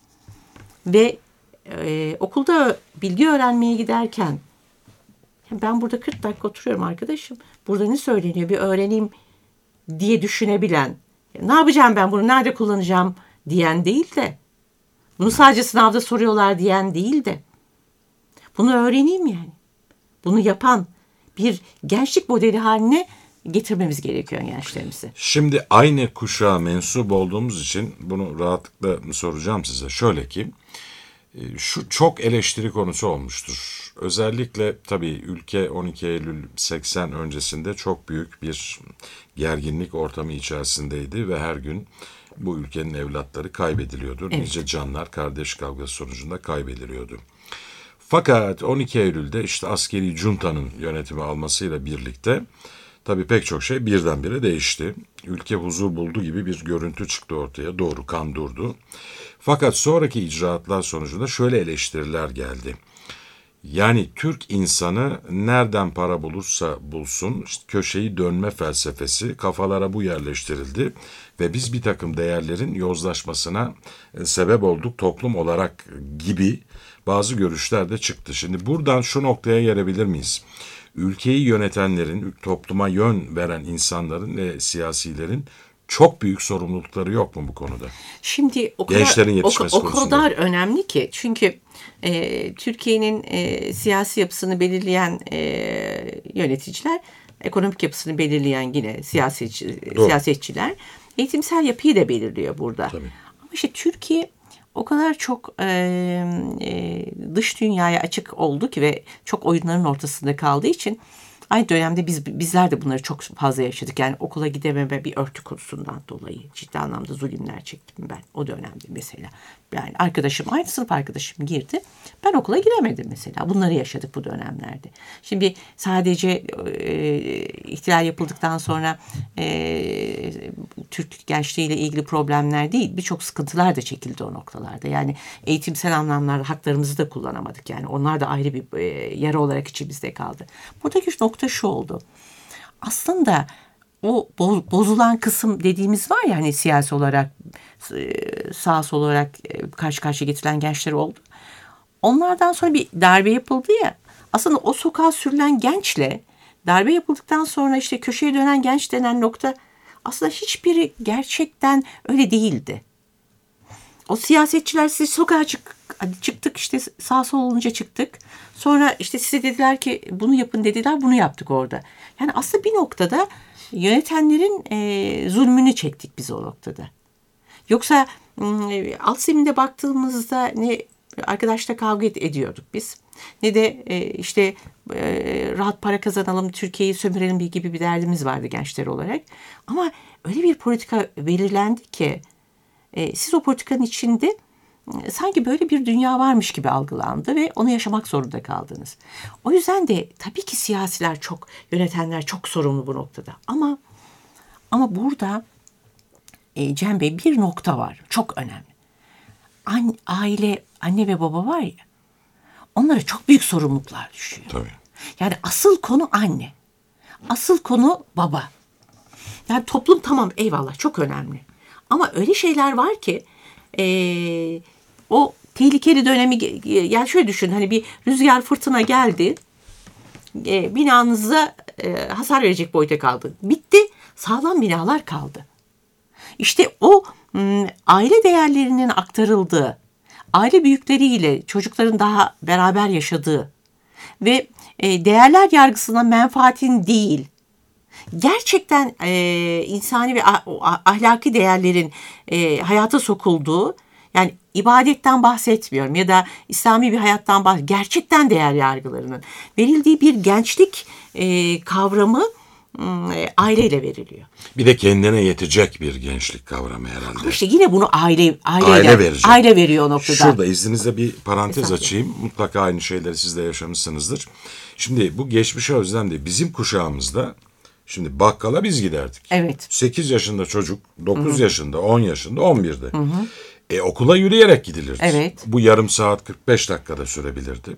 ve okulda bilgi öğrenmeye giderken ben burada 40 dakika oturuyorum arkadaşım, burada ne söyleniyor bir öğreneyim diye düşünebilen, ne yapacağım ben bunu, nerede kullanacağım diyen değil de, bunu sadece sınavda soruyorlar diyen değil de, bunu öğreneyim yani. Bunu yapan bir gençlik modeli haline getirmemiz gerekiyor gençlerimizi. Şimdi aynı kuşağa mensup olduğumuz için bunu rahatlıkla soracağım size. Şöyle ki, şu çok eleştiri konusu olmuştur. Özellikle tabii ülke 12 Eylül 80 öncesinde çok büyük bir gerginlik ortamı içerisindeydi ve her gün bu ülkenin evlatları kaybediliyordu. Evet. Nice canlar kardeş kavgası sonucunda kaybediliyordu. Fakat 12 Eylül'de işte askeri juntanın yönetimi almasıyla birlikte tabii pek çok şey birdenbire değişti. Ülke huzur buldu gibi bir görüntü çıktı ortaya. Doğru, kan durdu. Fakat sonraki icraatlar sonucunda şöyle eleştiriler geldi. Yani Türk insanı nereden para bulursa bulsun, işte köşeyi dönme felsefesi kafalara bu yerleştirildi ve biz bir takım değerlerin yozlaşmasına sebep olduk toplum olarak gibi bazı görüşler de çıktı. Şimdi buradan şu noktaya gelebilir miyiz? Ülkeyi yönetenlerin, topluma yön veren insanların ve siyasilerin çok büyük sorumlulukları yok mu bu konuda? Şimdi Gençlerin yetişmesi o konusunda. kadar önemli ki, çünkü Türkiye'nin siyasi yapısını belirleyen yöneticiler, ekonomik yapısını belirleyen yine siyasetçiler, eğitimsel yapıyı da belirliyor burada. Tabii. Ama işte Türkiye o kadar çok dış dünyaya açık oldu ki ve çok oyunların ortasında kaldığı için aynı dönemde bizler de bunları çok fazla yaşadık. Yani okula gidememe bir örtü konusundan dolayı ciddi anlamda zulümler çektim ben o dönemde mesela. Yani aynı sınıf arkadaşım girdi. Ben okula giremedim mesela. Bunları yaşadık bu dönemlerde. Şimdi sadece ihtilal yapıldıktan sonra Türk gençliğiyle ilgili problemler değil, birçok sıkıntılar da çekildi o noktalarda. Yani eğitimsel anlamlarda haklarımızı da kullanamadık. Yani onlar da ayrı bir yara olarak içimizde kaldı. Buradaki nokta şu oldu. Aslında o bozulan kısım dediğimiz var ya, hani siyasi olarak sağ sol olarak karşı karşıya getirilen gençler oldu. Onlardan sonra bir darbe yapıldı ya. Aslında o sokağa sürülen gençle darbe yapıldıktan sonra işte köşeye dönen genç denen nokta aslında hiçbiri gerçekten öyle değildi. O siyasetçiler size sokağa çıktık, işte sağ sol olunca çıktık. Sonra işte size dediler ki bunu yapın dediler, bunu yaptık orada. Yani aslında bir noktada yönetenlerin zulmünü çektik biz o noktada. Yoksa alt zeminde baktığımızda ne arkadaşla kavga ediyorduk biz, ne de işte rahat para kazanalım, Türkiye'yi sömürelim gibi bir derdimiz vardı gençler olarak. Ama öyle bir politika belirlendi ki siz o politikanın içinde sanki böyle bir dünya varmış gibi algılandı ve onu yaşamak zorunda kaldınız. O yüzden de tabii ki siyasiler çok, yönetenler çok sorumlu bu noktada. Ama burada Cem Bey, bir nokta var çok önemli. Aile, anne ve baba var ya, onlara çok büyük sorumluluklar düşüyor. Tabii. Yani asıl konu anne. Asıl konu baba. Yani toplum tamam, eyvallah, çok önemli. Ama öyle şeyler var ki o tehlikeli dönemi, yani şöyle düşün, hani bir rüzgar fırtına geldi, binanıza hasar verecek boyuta kaldı. Bitti, sağlam binalar kaldı. İşte o aile değerlerinin aktarıldığı, aile büyükleriyle çocukların daha beraber yaşadığı ve değerler yargısına menfaatin değil, gerçekten insani ve ahlaki değerlerin hayata sokulduğu, yani ibadetten bahsetmiyorum ya da İslami bir hayattan bahsetmiyorum, gerçekten değer yargılarının verildiği bir gençlik kavramı aileyle veriliyor. Bir de kendine yetecek bir gençlik kavramı herhalde. Ama işte yine bunu aile verecek. Aile veriyor o noktada. Şurada izninizle bir parantez açayım. Mutlaka aynı şeyleri siz de yaşamışsınızdır. Şimdi bu geçmişe özlem değil. Bizim kuşağımızda şimdi bakkala biz giderdik. Evet. 8 yaşında çocuk, 9 yaşında, 10 yaşında, 11'de. Okula yürüyerek gidilirdi. Evet. Bu yarım saat 45 dakikada sürebilirdi.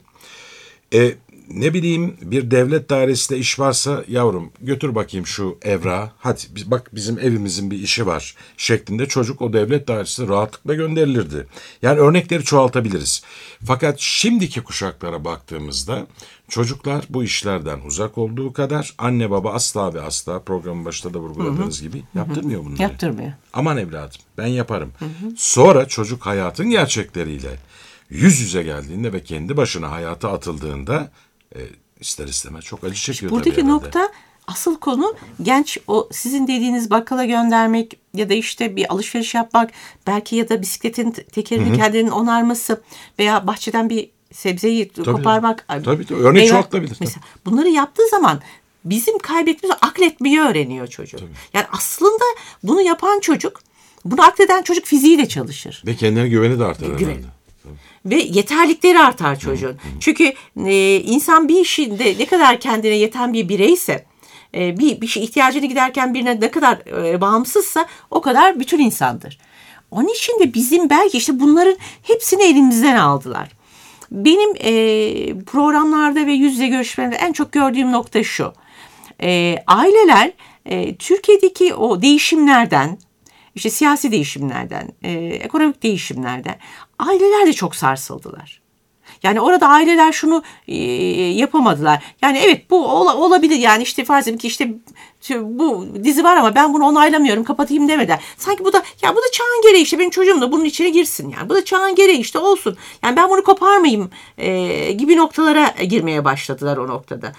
Ne bileyim, bir devlet dairesinde iş varsa yavrum götür bakayım şu evrağı. Hadi bak bizim evimizin bir işi var şeklinde çocuk o devlet dairesine rahatlıkla gönderilirdi. Yani örnekleri çoğaltabiliriz. Fakat şimdiki kuşaklara baktığımızda çocuklar bu işlerden uzak olduğu kadar anne baba asla ve asla programın başında da vurguladığınız gibi yaptırmıyor bunları. Yaptırmıyor. Aman evladım ben yaparım. Sonra çocuk hayatın gerçekleriyle yüz yüze geldiğinde ve kendi başına hayata atıldığında ister istemez çok acı çekiyor. Buradaki nokta, asıl konu genç, o sizin dediğiniz bakkala göndermek ya da işte bir alışveriş yapmak, belki ya da bisikletin tekerini kendinin onarması veya bahçeden bir sebzeyi koparmak. Tabii. Örnek çoğaltabilir. Mesela bunları yaptığı zaman bizim kaybettiğimiz akletmeyi öğreniyor çocuk. Tabii. Yani aslında bunu yapan çocuk, bunu akleden çocuk fiziğiyle çalışır. Ve kendine güveni de artar herhalde. Ve yeterlikleri artar çocuğun. Çünkü insan bir işinde ne kadar kendine yeten bir bireyse, bir şey ihtiyacını giderken birine ne kadar bağımsızsa o kadar bütün insandır. Onun için de bizim belki işte bunların hepsini elimizden aldılar. Benim programlarda ve yüz yüze görüşmelerimde en çok gördüğüm nokta şu. Aileler Türkiye'deki o değişimlerden, İşte siyasi değişimlerden, ekonomik değişimlerden aileler de çok sarsıldılar. Yani orada aileler şunu yapamadılar. Yani evet bu olabilir. Yani işte farz edin ki işte bu dizi var ama ben bunu onaylamıyorum, kapatayım demediler. Sanki bu da çağın gereği, işte benim çocuğum da bunun içine girsin. Yani bu da çağın gereği işte olsun. Yani ben bunu koparmayayım gibi noktalara girmeye başladılar o noktada.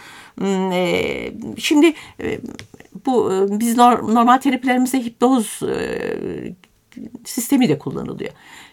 Şimdi bu biz normal terapilerimizde hipnoz sistemi de kullanılıyor.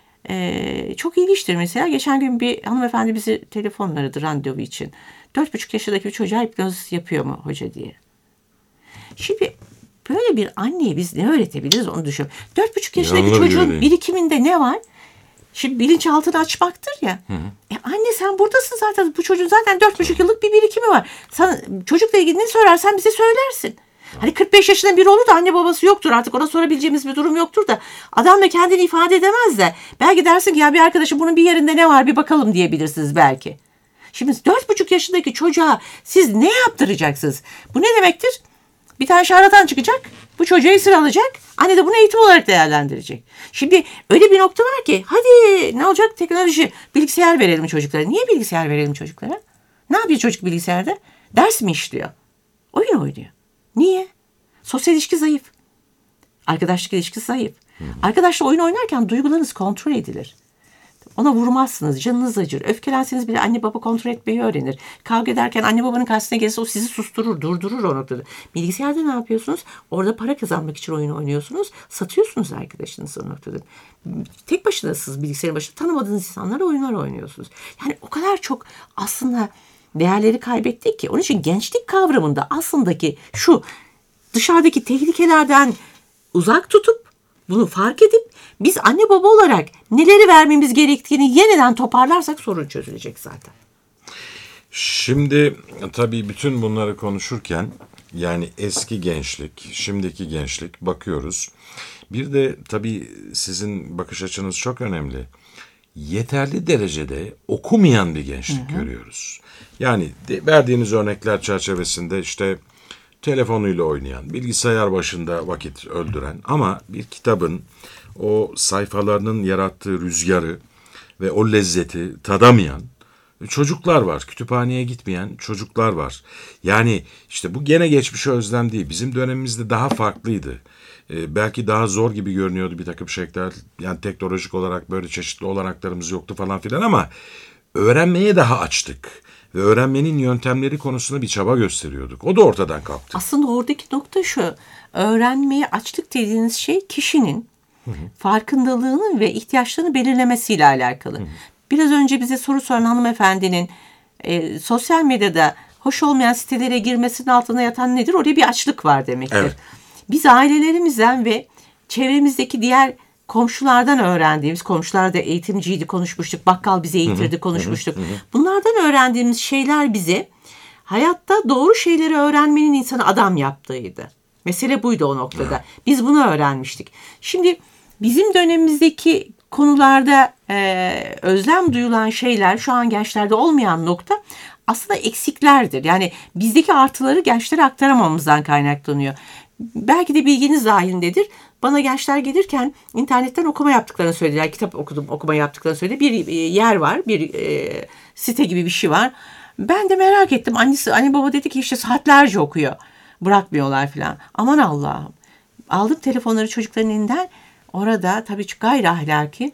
Çok ilginçtir mesela. Geçen gün bir hanımefendi bizi telefonla aradı randevu için. 4,5 yaşındaki bir çocuğa hipnoz yapıyor mu hoca diye. Şimdi böyle bir anneye biz ne öğretebiliriz onu düşünüyorum. 4,5 yaşındaki çocuğun birikiminde ne var? Şimdi bilinçaltını açmaktır ya. Anne sen buradasın zaten. Bu çocuğun zaten 4,5 yıllık bir birikimi var. Sen çocukla ilgili ne sorarsan bize söylersin. Hani 45 yaşında biri olur da anne babası yoktur, artık ona sorabileceğimiz bir durum yoktur da adam da kendini ifade edemez de belki dersin ki ya bir arkadaşım bunun bir yerinde ne var bir bakalım diyebilirsiniz belki. Şimdi 4,5 yaşındaki çocuğa siz ne yaptıracaksınız? Bu ne demektir? Bir tane şarlatan çıkacak, bu çocuğu esir alacak, anne de bunu eğitim olarak değerlendirecek. Şimdi öyle bir nokta var ki hadi ne olacak, teknoloji, bilgisayar verelim çocuklara. Niye bilgisayar verelim çocuklara? Ne yapıyor çocuk bilgisayarda? Ders mi işliyor? Oyun oynuyor. Niye? Sosyal ilişki zayıf. Arkadaşlık ilişkisi zayıf. Arkadaşla oyun oynarken duygularınız kontrol edilir. Ona vurmazsınız, canınız acır. Öfkelenseniz bile anne baba kontrol etmeyi öğrenir. Kavga ederken anne babanın karşısına gelirse o sizi susturur, durdurur o noktada. Bilgisayarda ne yapıyorsunuz? Orada para kazanmak için oyun oynuyorsunuz. Satıyorsunuz arkadaşınızı o noktada. Tek başınasınız bilgisayarın başında. Tanımadığınız insanlarla oyunlar oynuyorsunuz. Yani o kadar çok aslında değerleri kaybettik ki. Onun için gençlik kavramında aslındaki şu, dışarıdaki tehlikelerden uzak tutup bunu fark edip biz anne baba olarak neleri vermemiz gerektiğini yeniden toparlarsak sorun çözülecek zaten. Şimdi tabii bütün bunları konuşurken yani eski gençlik, şimdiki gençlik bakıyoruz. Bir de tabii sizin bakış açınız çok önemli. Yeterli derecede okumayan bir gençlik görüyoruz. Yani verdiğiniz örnekler çerçevesinde işte telefonuyla oynayan, bilgisayar başında vakit öldüren ama bir kitabın o sayfalarının yarattığı rüzgarı ve o lezzeti tadamayan çocuklar var. Kütüphaneye gitmeyen çocuklar var. Yani işte bu gene geçmişe özlem değil. Bizim dönemimizde daha farklıydı. Belki daha zor gibi görünüyordu bir takım şeyler. Yani teknolojik olarak böyle çeşitli olanaklarımız yoktu falan filan ama öğrenmeye daha açtık. Ve öğrenmenin yöntemleri konusunda bir çaba gösteriyorduk. O da ortadan kalktı. Aslında oradaki nokta şu. Öğrenmeye açlık dediğiniz şey kişinin farkındalığının ve ihtiyaçlarını belirlemesiyle alakalı. Biraz önce bize soru soran hanımefendinin sosyal medyada hoş olmayan sitelere girmesinin altına yatan nedir? Orada bir açlık var demektir. Evet. Biz ailelerimizden ve çevremizdeki diğer komşulardan öğrendiğimiz, komşular da eğitimciydi, konuşmuştuk, bakkal bizi eğitirdi, konuşmuştuk. Bunlardan öğrendiğimiz şeyler bize hayatta doğru şeyleri öğrenmenin insanı adam yaptığıydı. Mesele buydu o noktada. Biz bunu öğrenmiştik. Şimdi bizim dönemimizdeki konularda özlem duyulan şeyler, şu an gençlerde olmayan nokta aslında eksiklerdir. Yani bizdeki artıları gençlere aktaramamamızdan kaynaklanıyor. Belki de bilginiz dahilindedir. Bana gençler gelirken internetten okuma yaptıklarını söylediler. Kitap okuma yaptıklarını söyledi. Bir yer var, bir site gibi bir şey var. Ben de merak ettim. Anne baba dedi ki işte saatlerce okuyor. Bırakmıyorlar falan. Aman Allah'ım. Aldım telefonları çocukların elinden. Orada tabii gayri ahlaki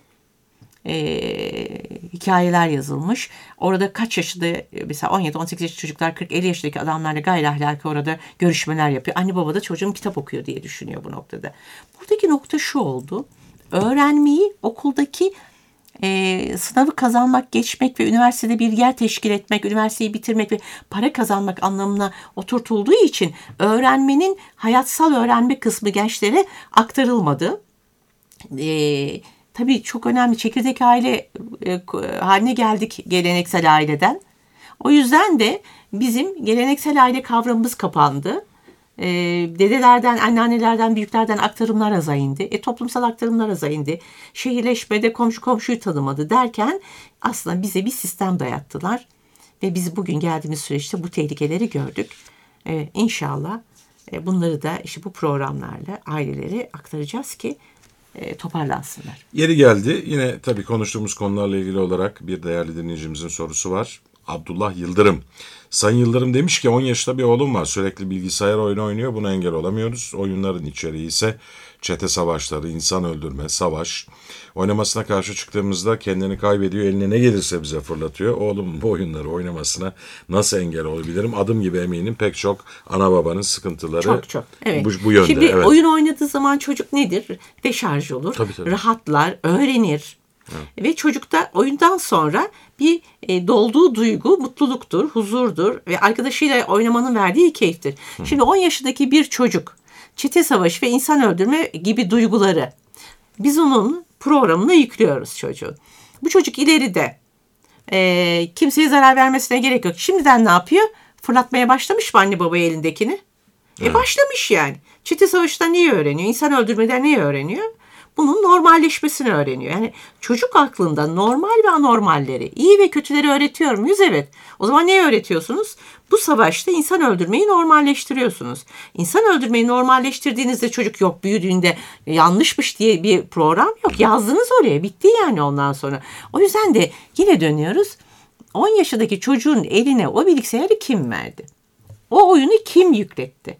hikayeler yazılmış. Orada kaç yaşında, mesela 17-18 yaşındaki çocuklar 40-50 yaşındaki adamlarla gayri ahlaki orada görüşmeler yapıyor. Anne baba da çocuğum kitap okuyor diye düşünüyor bu noktada. Buradaki nokta şu oldu. Öğrenmeyi okuldaki sınavı kazanmak, geçmek ve üniversitede bir yer teşkil etmek, üniversiteyi bitirmek ve para kazanmak anlamına oturtulduğu için öğrenmenin hayatsal öğrenme kısmı gençlere aktarılmadı. Tabii çok önemli, çekirdek aile haline geldik geleneksel aileden. O yüzden de bizim geleneksel aile kavramımız kapandı. Dedelerden, anneannelerden, büyüklerden aktarımlar aza indi. Toplumsal aktarımlar aza indi. Şehirleşmede komşu komşuyu tanımadı derken aslında bize bir sistem dayattılar. Ve biz bugün geldiğimiz süreçte bu tehlikeleri gördük. İnşallah bunları da işte bu programlarla ailelere aktaracağız ki toparlansınlar. Yeri geldi. Yine tabii konuştuğumuz konularla ilgili olarak bir değerli dinleyicimizin sorusu var. Abdullah Yıldırım. Sayın Yıldırım demiş ki 10 yaşında bir oğlum var. Sürekli bilgisayar oyunu oynuyor. Buna engel olamıyoruz. Oyunların içeriği ise çete savaşları, insan öldürme, savaş. Oynamasına karşı çıktığımızda kendini kaybediyor. Eline ne gelirse bize fırlatıyor. Oğlum bu oyunları oynamasına nasıl engel olabilirim? Adım gibi eminim pek çok ana babanın sıkıntıları çok. Evet. Bu yönde. Şimdi evet. Oyun oynadığı zaman çocuk nedir? Deşarj olur, Tabii. rahatlar, öğrenir. Evet. Ve çocukta oyundan sonra bir dolduğu duygu mutluluktur, huzurdur ve arkadaşıyla oynamanın verdiği keyiftir. Şimdi 10 yaşındaki bir çocuk çete savaşı ve insan öldürme gibi duyguları biz onun programına yüklüyoruz çocuğun. Bu çocuk ileride kimseye zarar vermesine gerek yok. Şimdiden ne yapıyor? Fırlatmaya başlamış mı anne baba elindekini? Başlamış yani. Çete savaşından neyi öğreniyor? İnsan öldürmeden neyi öğreniyor? Bunun normalleşmesini öğreniyor. Yani çocuk aklında normal ve anormalleri, iyi ve kötüleri öğretiyor muyuz? Evet. O zaman neyi öğretiyorsunuz? Bu savaşta insan öldürmeyi normalleştiriyorsunuz. İnsan öldürmeyi normalleştirdiğinizde çocuk yok büyüdüğünde yanlışmış diye bir program yok. Yazdınız oraya, bitti yani ondan sonra. O yüzden de yine dönüyoruz. 10 yaşındaki çocuğun eline o bilgisayarı kim verdi? O oyunu kim yükletti?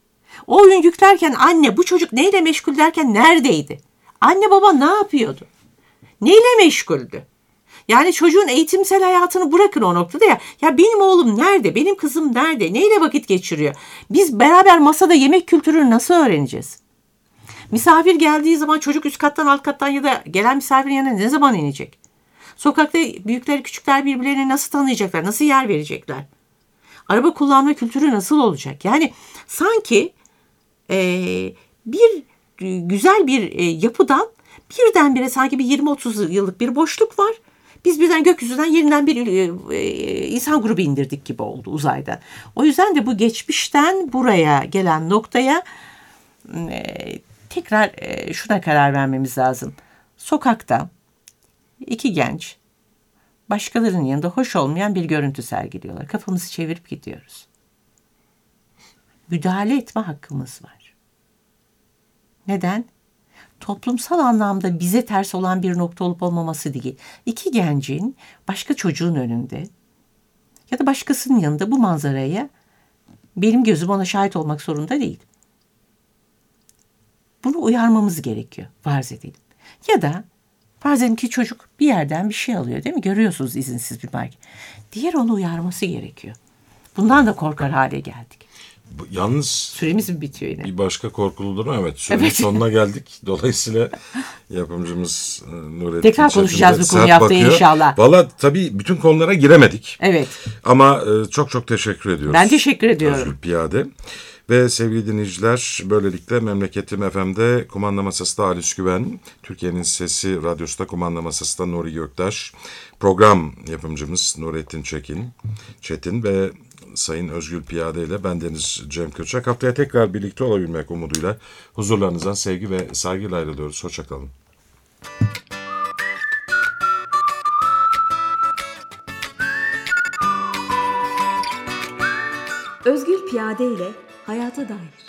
O oyun yüklerken anne bu çocuk neyle meşgul derken neredeydi? Anne baba ne yapıyordu? Neyle meşguldü? Yani çocuğun eğitimsel hayatını bırakın o noktada ya. Ya benim oğlum nerede? Benim kızım nerede? Neyle vakit geçiriyor? Biz beraber masada yemek kültürünü nasıl öğreneceğiz? Misafir geldiği zaman çocuk üst kattan alt kattan ya da gelen misafirin yanına ne zaman inecek? Sokakta büyükler küçükler birbirlerini nasıl tanıyacaklar? Nasıl yer verecekler? Araba kullanma kültürü nasıl olacak? Yani sanki bir güzel bir yapıdan birdenbire sanki bir 20-30 yıllık bir boşluk var. Biz birden gökyüzünden yeniden bir insan grubu indirdik gibi oldu uzaydan. O yüzden de bu geçmişten buraya gelen noktaya tekrar şuna karar vermemiz lazım. Sokakta iki genç başkalarının yanında hoş olmayan bir görüntü sergiliyorlar. Kafamızı çevirip gidiyoruz. Müdahale etme hakkımız var. Neden? Toplumsal anlamda bize ters olan bir nokta olup olmaması değil. İki gencin başka çocuğun önünde ya da başkasının yanında bu manzaraya benim gözüm ona şahit olmak zorunda değil. Bunu uyarmamız gerekiyor. Farz edelim. Ya da farz edelim ki çocuk bir yerden bir şey alıyor değil mi? Görüyorsunuz izinsiz bir market. Diğer onu uyarması gerekiyor. Bundan da korkar hale geldik. Yalnız Süremiz mi bitiyor yine? bir başka korkulu durum, evet, sürenin Evet. sonuna geldik. Dolayısıyla yapımcımız Nurettin Tekrar Çetin konuşacağız de bu konuyu sert haftaya bakıyor. inşallah. Valla tabii bütün konulara giremedik. Evet. Ama çok çok teşekkür ediyoruz. Ben teşekkür ediyorum. Özgür Piyade. Ve sevgili dinleyiciler, böylelikle Memleketim FM'de kumanda masasında Halis Güven, Türkiye'nin Sesi Radyosu'da kumanda masasında Nuri Göktaş, program yapımcımız Nurettin Çetin ve Sayın Özgür Piyade ile bendeniz Cem Kırçak. Haftaya tekrar birlikte olabilmek umuduyla huzurlarınızdan sevgi ve saygıyla ayrılıyoruz. Hoşçakalın. Özgür Piyade ile hayata dair.